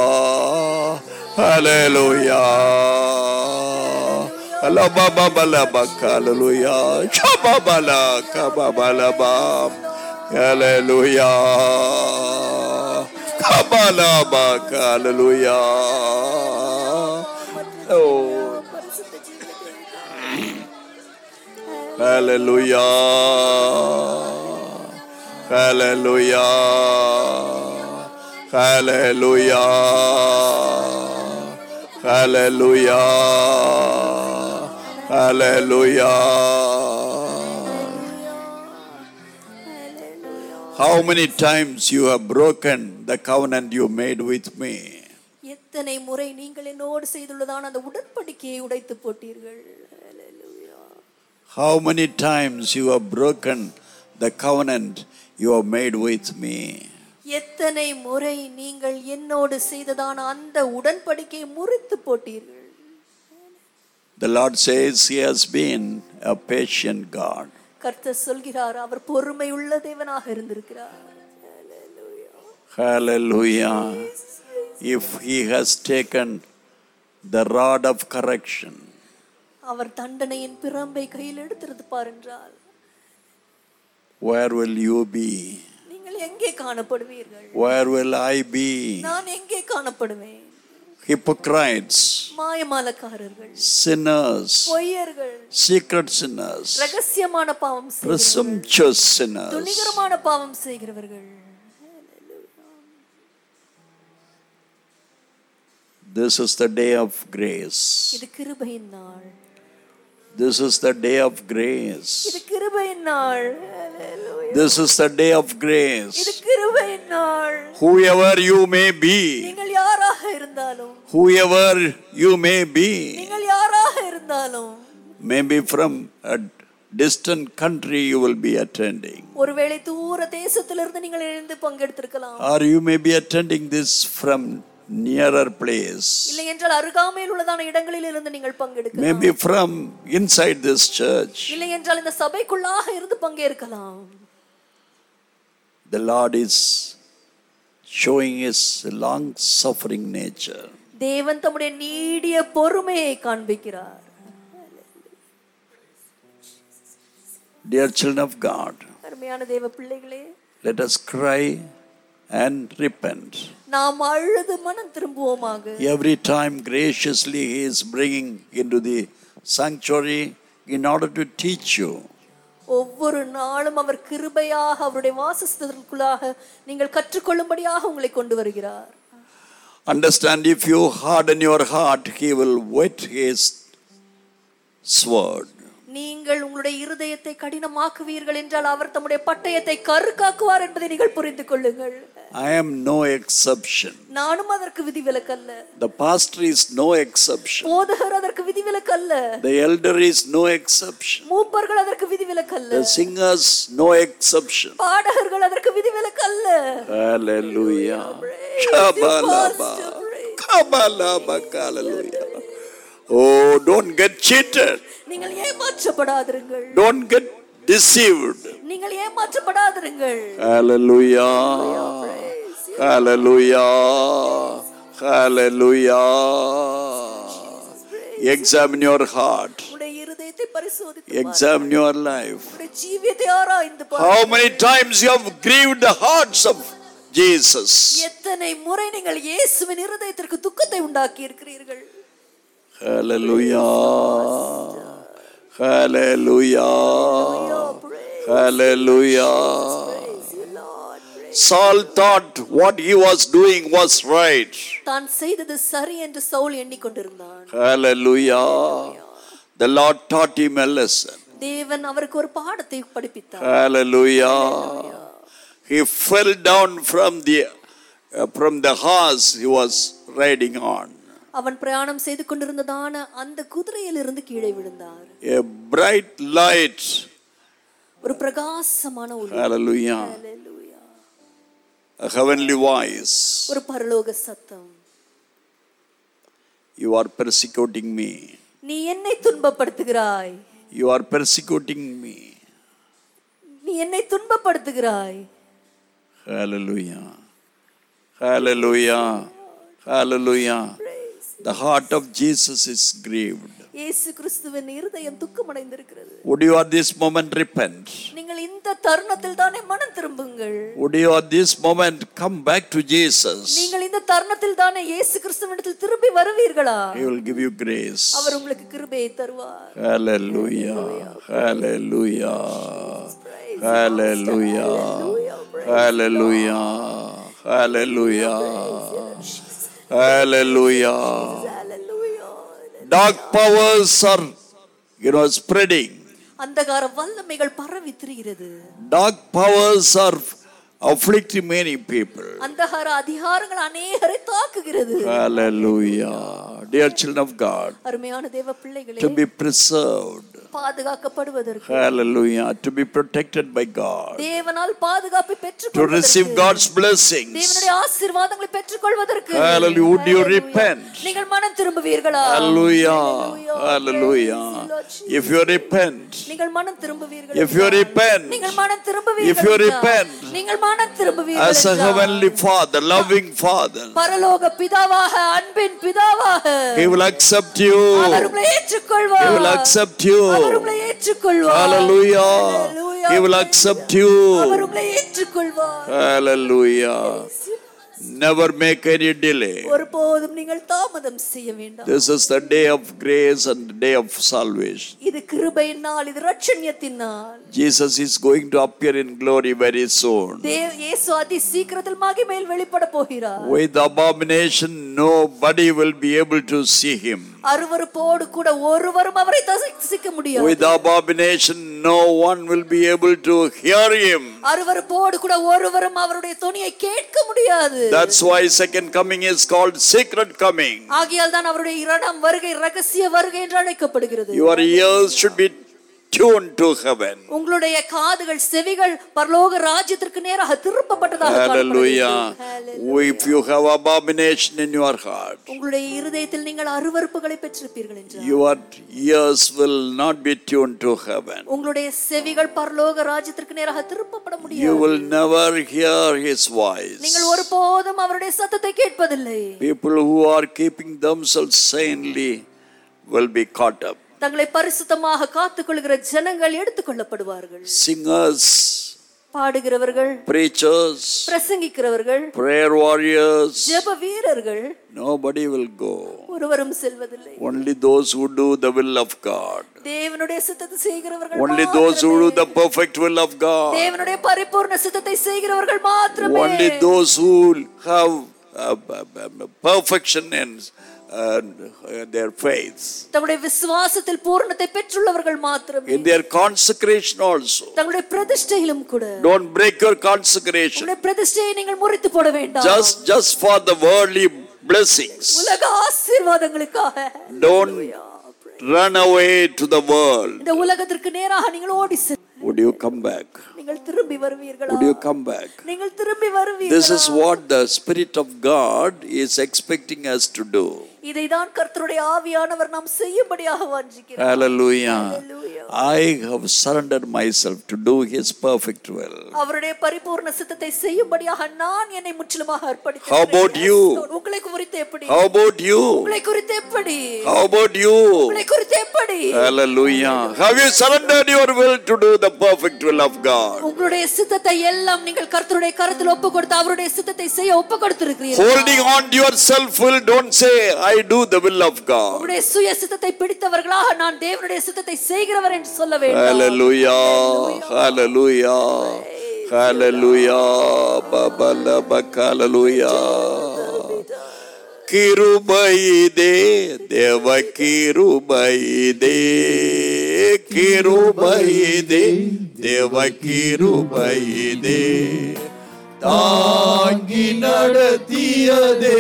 hallelujah. Allah baba bala baka hallelujah, shababala kababala ba, hallelujah, kabala baka hallelujah. Oh, hallelujah, hallelujah, hallelujah, hallelujah, hallelujah. How many times you have broken the covenant you made with me? எத்தனை முறை நீங்கள் என்னோடு செய்துள்ளதான அந்த உடன்படிக்கையை உடைத்து போட்டீர்கள். How many times you have broken the covenant you have made with me? எத்தனை முறை நீங்கள் என்னோடு செய்ததான அந்த உடன்படிக்கையை முறித்து போட்டீர்கள். The Lord says he has been a patient God. கர்த்தர் சொல்கிறார் அவர் பொறுமையுள்ள தேவனாக இருந்திருக்கிறார். Hallelujah. If he has taken the rod of correction, அவர் தண்டனையின் பிரம்பை கையில் எடுத்திருப்பார் என்றால் where will you be? நீங்கள் எங்கே காணப்படுவீர்கள்? Where will I be? நான் எங்கே காணப்படுவேன்? hypocrites, மாயமாலக்காரர்கள், sinners, பொய்யர்கள், secret sinners, ரகசியமான பாவம் செய்கிறவர்கள், presumptuous sinners. துணிகரமான பாவம் செய்கிறவர்கள். This is the day of grace. இது கிருபையின் நாள். This is the day of grace. இது கிருபையின் நாள். Hallelujah. This is the day of grace. இது கிருபையின் நாள். Whoever you may be, நீங்கள் யாராக இருந்தாலும், whoever you may be, நீங்கள் யாராக இருந்தாலும், maybe from a distant country you will be attending, ஒருவேளை தூர தேசத்திலிருந்து நீங்கள் எழுந்து பங்கெடுத்திருக்கலாம், or you may be attending this from nearer place, இல்லை என்றால் அருகாமையில் உள்ளதான இடங்களில் இருந்து நீங்கள் பங்கெடுக்கலாம், maybe from inside this church. இல்லை என்றால் இந்த சபைக்குள்ளாக இருந்து பங்கேற்கலாம். The Lord is showing his long suffering nature. தேவன் தம்முடைய நீடிய பொறுமையை காண்பிக்கிறார். Dear children of God, அருமையான தேவ பிள்ளைகளே, let us cry and repent. நாம் அழுது மனம் திரும்புவோமாக. Every time graciously he is bringing into the sanctuary in order to teach you. ஒவ்வொரு நாளும் அவர் கிருபையாக அவருடைய வாசஸ்தலத்துக்குள்ளாக நீங்கள் கற்றுக்கொள்ளும்படியாக உங்களை கொண்டு வருகிறார். Understand, if you harden your heart, he will whet his sword. நீங்கள் உங்களுடைய இருதயத்தை கடினமாக்குவீர்கள் என்றால் அவர் தம்முடைய பட்டயத்தை கருக்காக்குவார் என்பதை நீங்கள் புரிந்து கொள்ளுங்கள். I am no exception. நானும் அதற்கு விதிவிலக்கல்ல. The pastor is no exception. போதகர் அதற்கு விதிவிலக்கல்ல. The elder is no exception. மூப்பர்கள் அதற்கு விதிவிலக்கல்ல. The singers no exception. பாடகர்கள் அதற்கு விதிவிலக்கல்ல. Hallelujah. Kabalaba. Kabalaba. Hallelujah. Oh, don't get cheated. நீங்கள் ஏமாற்றப்படாதீர்கள். Don't get deceived. நீங்கள் ஏமாற்றப்படாதீர்கள். Hallelujah. Hallelujah. Hallelujah. Examine your heart. உங்களுடைய இருதயத்தை பரிசோதித்து Examine your life. உங்களுடைய ஜீவியத்தை ஆராய்ந்து பாருங்கள். How many times you have grieved the hearts of Jesus? எத்தனை முறை நீங்கள் இயேசுவின் இருதயத்திற்கு துக்கத்தை உண்டாக்கி இருக்கிறீர்கள். Hallelujah. Hallelujah. Hallelujah. Saul thought what he was doing was right. தான் செய்தது சரி என்று Saul எண்ணிக்கொண்டிருந்தான். Hallelujah. The Lord taught him a lesson. தேவன் அவருக்கு ஒரு பாடத்தை படிப்பித்தார். Hallelujah. He fell down from the uh, from the horse he was riding on. அவன் பிரயாணம் செய்து கொண்டிருந்ததான அந்த குதிரையில் இருந்து கீழே விழுந்தார். A bright light. ஒரு பிரகாசமான ஒளி. Hallelujah. A heavenly voice. ஒரு பரலோக சத்தம். You are persecuting me. நீ என்னை துன்பப்படுத்துகிறாய். You are persecuting me. நீ என்னை துன்பப்படுத்துகிறாய். Hallelujah. Hallelujah. Hallelujah. The heart of Jesus is grieved. இயேசு கிறிஸ்துவின் இருதயம் துக்கமடைந்திருக்கிறது. Would you at this moment repent? நீங்கள் இந்த தருணத்தில் தானே மனம் திரும்புங்கள். Would you at this moment come back to Jesus? நீங்கள் இந்த தருணத்தில் தானே இயேசு கிறிஸ்துவினிடத்தில் திரும்பி வருவீர்களா? He will give you grace. அவர் உங்களுக்கு கிருபையை தருவார். Hallelujah. Hallelujah. Hallelujah. Hallelujah. Hallelujah. Hallelujah. Dark powers are, you know, spreading. அந்தகார வல்லமைகள் பரவி திரிகிறது. Dark powers are afflicting many people. அந்தகார அதிகாரங்கள் அநேகரை தாக்குகிறது. Hallelujah. Dear children of God, அருமையான தேவ பிள்ளைகளே, to be preserved. பாதுகாக்கப்படுவதற்கு. Hallelujah. To be protected by God. தேவனால் பாதுகாப்பை பெற்றுக்கொள்வதற்கு. To receive God's blessings. தேவனுடைய ஆசீர்வாதங்களை பெற்றுக்கொள்வதற்கு. Hallelujah. Would you repent? நீங்கள் மனம் திரும்புவீர்களா? Hallelujah. Hallelujah. If you repent. நீங்கள் மனம் திரும்புவீர்களா? If you repent. நீங்கள் மனம் திரும்புவீர்களா? If you repent. நீங்கள் மனம் திரும்புவீர்களா? As a heavenly Father, loving Father. பரலோக பிதாவாக, அன்பின் பிதாவாக. He will accept you. அவர் உங்களை ஏற்றுக்கொள்வார். He will accept you. அவர் உங்களை ஏற்றுக்கொள்வார். Hallelujah. He will accept you. அவர் உங்களை ஏற்றுக்கொள்வார். Hallelujah. Never make any delay. ஒருபோதும் நீங்கள் தாமதம் செய்ய வேண்டாம். This is the day of grace and the day of salvation. இது கிருபையின் நாள், இது இரட்சணியத்தின் நாள். Jesus is going to appear in glory very soon. இயேசு அதி சீக்கிரத்தில் மகிமையில் வெளிப்பட போகிறார். With abomination nobody will be able to see him. அருவருப்போடு கூட ஒருவரும் அவரை தரிசிக்க முடியாது. With abomination no one will be able to hear him. அருவருப்போடு கூட ஒருவரும் அவருடைய தொனியை கேட்க முடியாது. That's why second coming is called secret coming. ஆகையால் தான் அவருடைய இரண்டாம் வருகை ரகசிய வருகை என்று அழைக்கப்படுகிறது. Your ears should be tuned to heaven. உங்களுடைய காதுகள் செவிகள் பரலோக ராஜ்யத்திற்கு நேராக திருப்பப்பட்டதாக Hallelujah. If you have abomination in your heart, உங்களுடைய இருதயத்தில் நீங்கள் அருவருப்புகளை பெற்றிருப்பீர்கள் என்றால் your ears will not be tuned to heaven. உங்களுடைய செவிகள் பரலோக ராஜ்யத்திற்கு நேராக திருப்பப்பட முடியாது. You will never hear his voice. நீங்கள் ஒருபோதும் அவருடைய சத்தத்தை கேட்பதில்லை. People who are keeping themselves sanely will be caught up. தங்களை பரிசுத்தமாக காத்துக்கொள்கிற ஜனங்கள் எடுத்துக்கொள்ளப்படுவார்கள். Singers, பாடுகிறவர்கள், preachers, பிரசங்கிக்கிறவர்கள், prayer warriors, ஜெப வீரர்கள், nobody will go. ஒருவரும் செல்வதில்லை. Only those who do the will of God. தேவனுடைய சித்தத்தை செய்கிறவர்கள் Only those who do the perfect will of God. தேவனுடைய பரிபூர்ண சித்தத்தை செய்கிறவர்கள் மாத்திரமே. Only those who have uh, perfection in uh, their faith. தங்களுடைய விசுவாசத்தில் பூரணத்தை பெற்றுள்ளவர்கள் மாத்திரமே. In their consecration also. தங்களுடைய பிரதிஷ்டையிலும் கூட. Don't break your consecration. உங்களுடைய பிரதிஷ்டையை நீங்கள் முறித்து போட வேண்டாம். Just just for the worldly blessings. உலக ஆசீர்வாதங்களுக்காக. Don't run away to the world. இந்த உலகத்திற்கு நேராக நீங்கள் ஓடி செல்லுங்கள். Would you come back? நீங்கள் திரும்பி வருவீர்களா? Would you come back? நீங்கள் திரும்பி வருவீர்களா? This is what the Spirit of God is expecting us to do. இதைதான் கர்த்தருடைய ஆவியானவர் நாம் செய்யும்படியாக வாஞ்சிக்கிறார். Hallelujah. Hallelujah. I have surrendered myself to do his perfect will. அவருடைய பரிபூர்ண சித்தத்தை செய்யும்படியாக நான் என்னை முற்றிலுமாக அர்ப்பணித்தேன். How about you? உங்களை குறித்து எப்படி? How about you? உங்களை குறித்து எப்படி? How about you? உங்களை குறித்து எப்படி? Hallelujah. Have you surrendered your will to do the perfect will of God? உங்களுடைய சித்தத்தை எல்லாம் நீங்கள் கர்த்தருடைய கரத்தில் ஒப்புக்கொடுத்து அவருடைய சித்தத்தை செய்ய ஒப்புக்கொடுத்திருக்கிறீர்கள். Holding on to your self will, don't say I do the will of God. உங்களுடைய சுய சித்தத்தை பிடித்தவர்களாக நான் தேவனுடைய சித்தத்தை செய்கிறவர் என்று சொல்ல வேண்டும். Hallelujah. Hallelujah. Hallelujah. Babala hallelujah. கிருபைதே தேவ கிருபைதே கிருபைதே தேவ கிருபைதே தாங்கி நடத்தியதே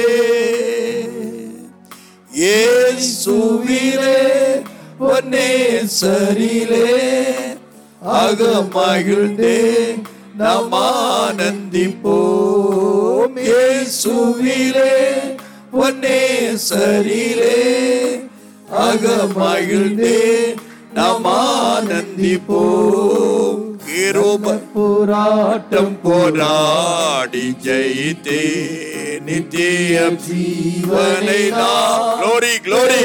இயேசுவிலே பொன்னேசரிலே அகமகிழ்ந்தே நாம் ஆனந்திப்போம் இயேசுவிலே பொன்னேசரிலே அகமகிழ்ந்தே நாம் ஆனந்திப்போம் கிருபை போராட்டம் போராடி ஜெயித்தே நித்திய ஜீவனை நாம் glory glory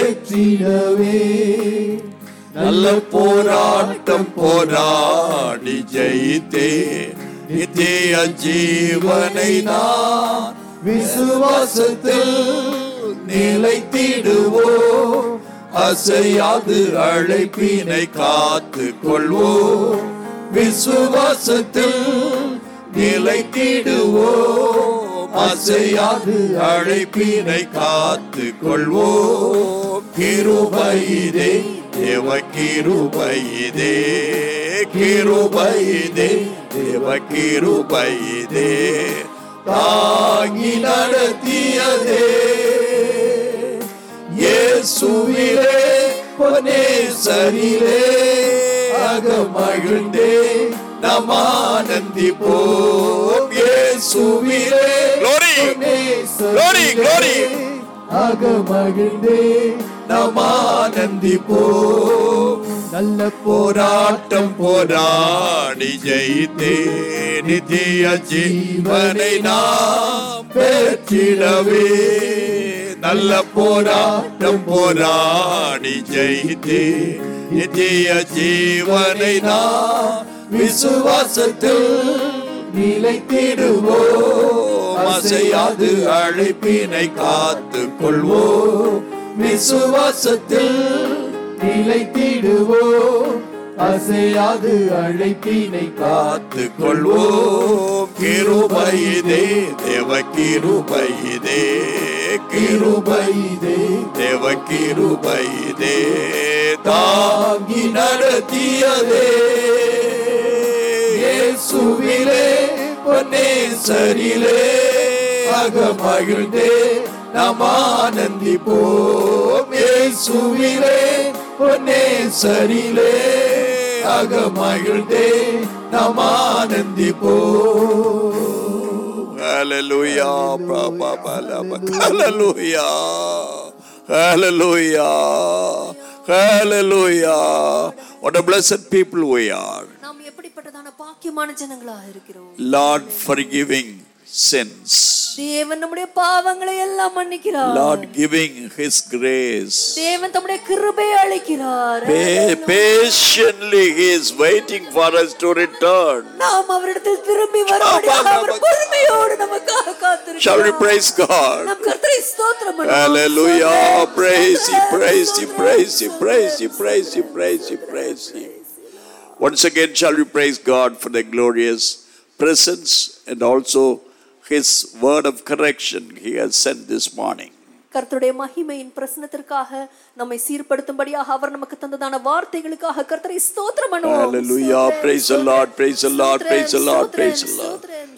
நல்ல போராட்டம் போராடி ஜெயித்தே நித்திய ஜீவனை நாம் விசுவாசத்தில் நிலைத்திடுவோம் அசையாது அழைப்பினை காத்து கொள்வோம் விசுவாசத்தில் நிலைத்திடுவோம் அசையாது அழைப்பினை காத்து கொள்வோம் கிருபையிதே தேவ கிருபையிதே கிருபையிதே தேவ கிருபையிதே தாங்கி நடத்தியதே இயேசுவிலே பொன்னேசரிலே அகமகிழ்ந்தே நாம் ஆனந்திப்போம் இயேசுவிலே glory glory glory அகமகிழ்ந்தே நாம் ஆனந்திப்போம் நல்ல போராட்டம் போராடி ஜெயித்தே நித்திய ஜீவனை நாம் பெற்றிடவே நல்ல போராட்டம் போராடி ஜெயித்தே நித்திய ஜீவனை நாம் விசுவாசத்தில் நிலைத்திடுவோம் அசையாது அழைப்பினை காத்து கொள்வோம், விசுவாசத்தில் நிலைத்திடுவோம், அசையாது அழைப்பினை காத்து கொள்வோம். கிருபையிதே தேவ கிருபையிதே, கிருபையிதே தேவ கிருபையிதே, தாங்கி நடத்தியதே இயேசுவிலே பொன்னேசரிலே அகமகிழ்ந்தே நாம் ஆனந்திப்போம். இயேசுவிலே பொன்னேசரிலே அகமகிழ்ந்தே நாம் ஆனந்திப்போம். ஹalleluya பிரபா பலப ஹalleluya ஹalleluya ஹalleluya. What a blessed people we are. நாம் எப்படிப்பட்டதான பாக்கியமான ஜனங்களாக இருக்கிறோம். Lord forgiving sins, தேவன் நம்முடைய பாவங்களை எல்லாம் மன்னிக்கிறார். Lord giving his grace, தேவன் தம்முடைய கிருபையை அளிக்கிறார். patiently he is waiting for us to return. நாம் அவரிடத்தில் திரும்பி வரும்படியாக அவர் பொறுமையோடு நமக்காக காத்திருக்கிறார். Shall we praise God? நாம் கர்த்தரை ஸ்தோத்திரம் பண்ணுவோம். Hallelujah. Praise him, praise him, praise him, praise him, praise him, praise him, praise him. Once again shall we praise God for the glorious presence and also his word of correction he has sent this morning. கர்த்தருடைய மகிமையின் பிரசன்னத்திற்காக நம்மை சீர்படுத்தும்படியாக அவர் நமக்கு தந்ததான வார்த்தைகளுக்காக கர்த்தரை ஸ்தோத்திரம் பண்ணுவோம். Hallelujah. Praise the Lord, praise the Lord, praise the Lord, praise the Lord.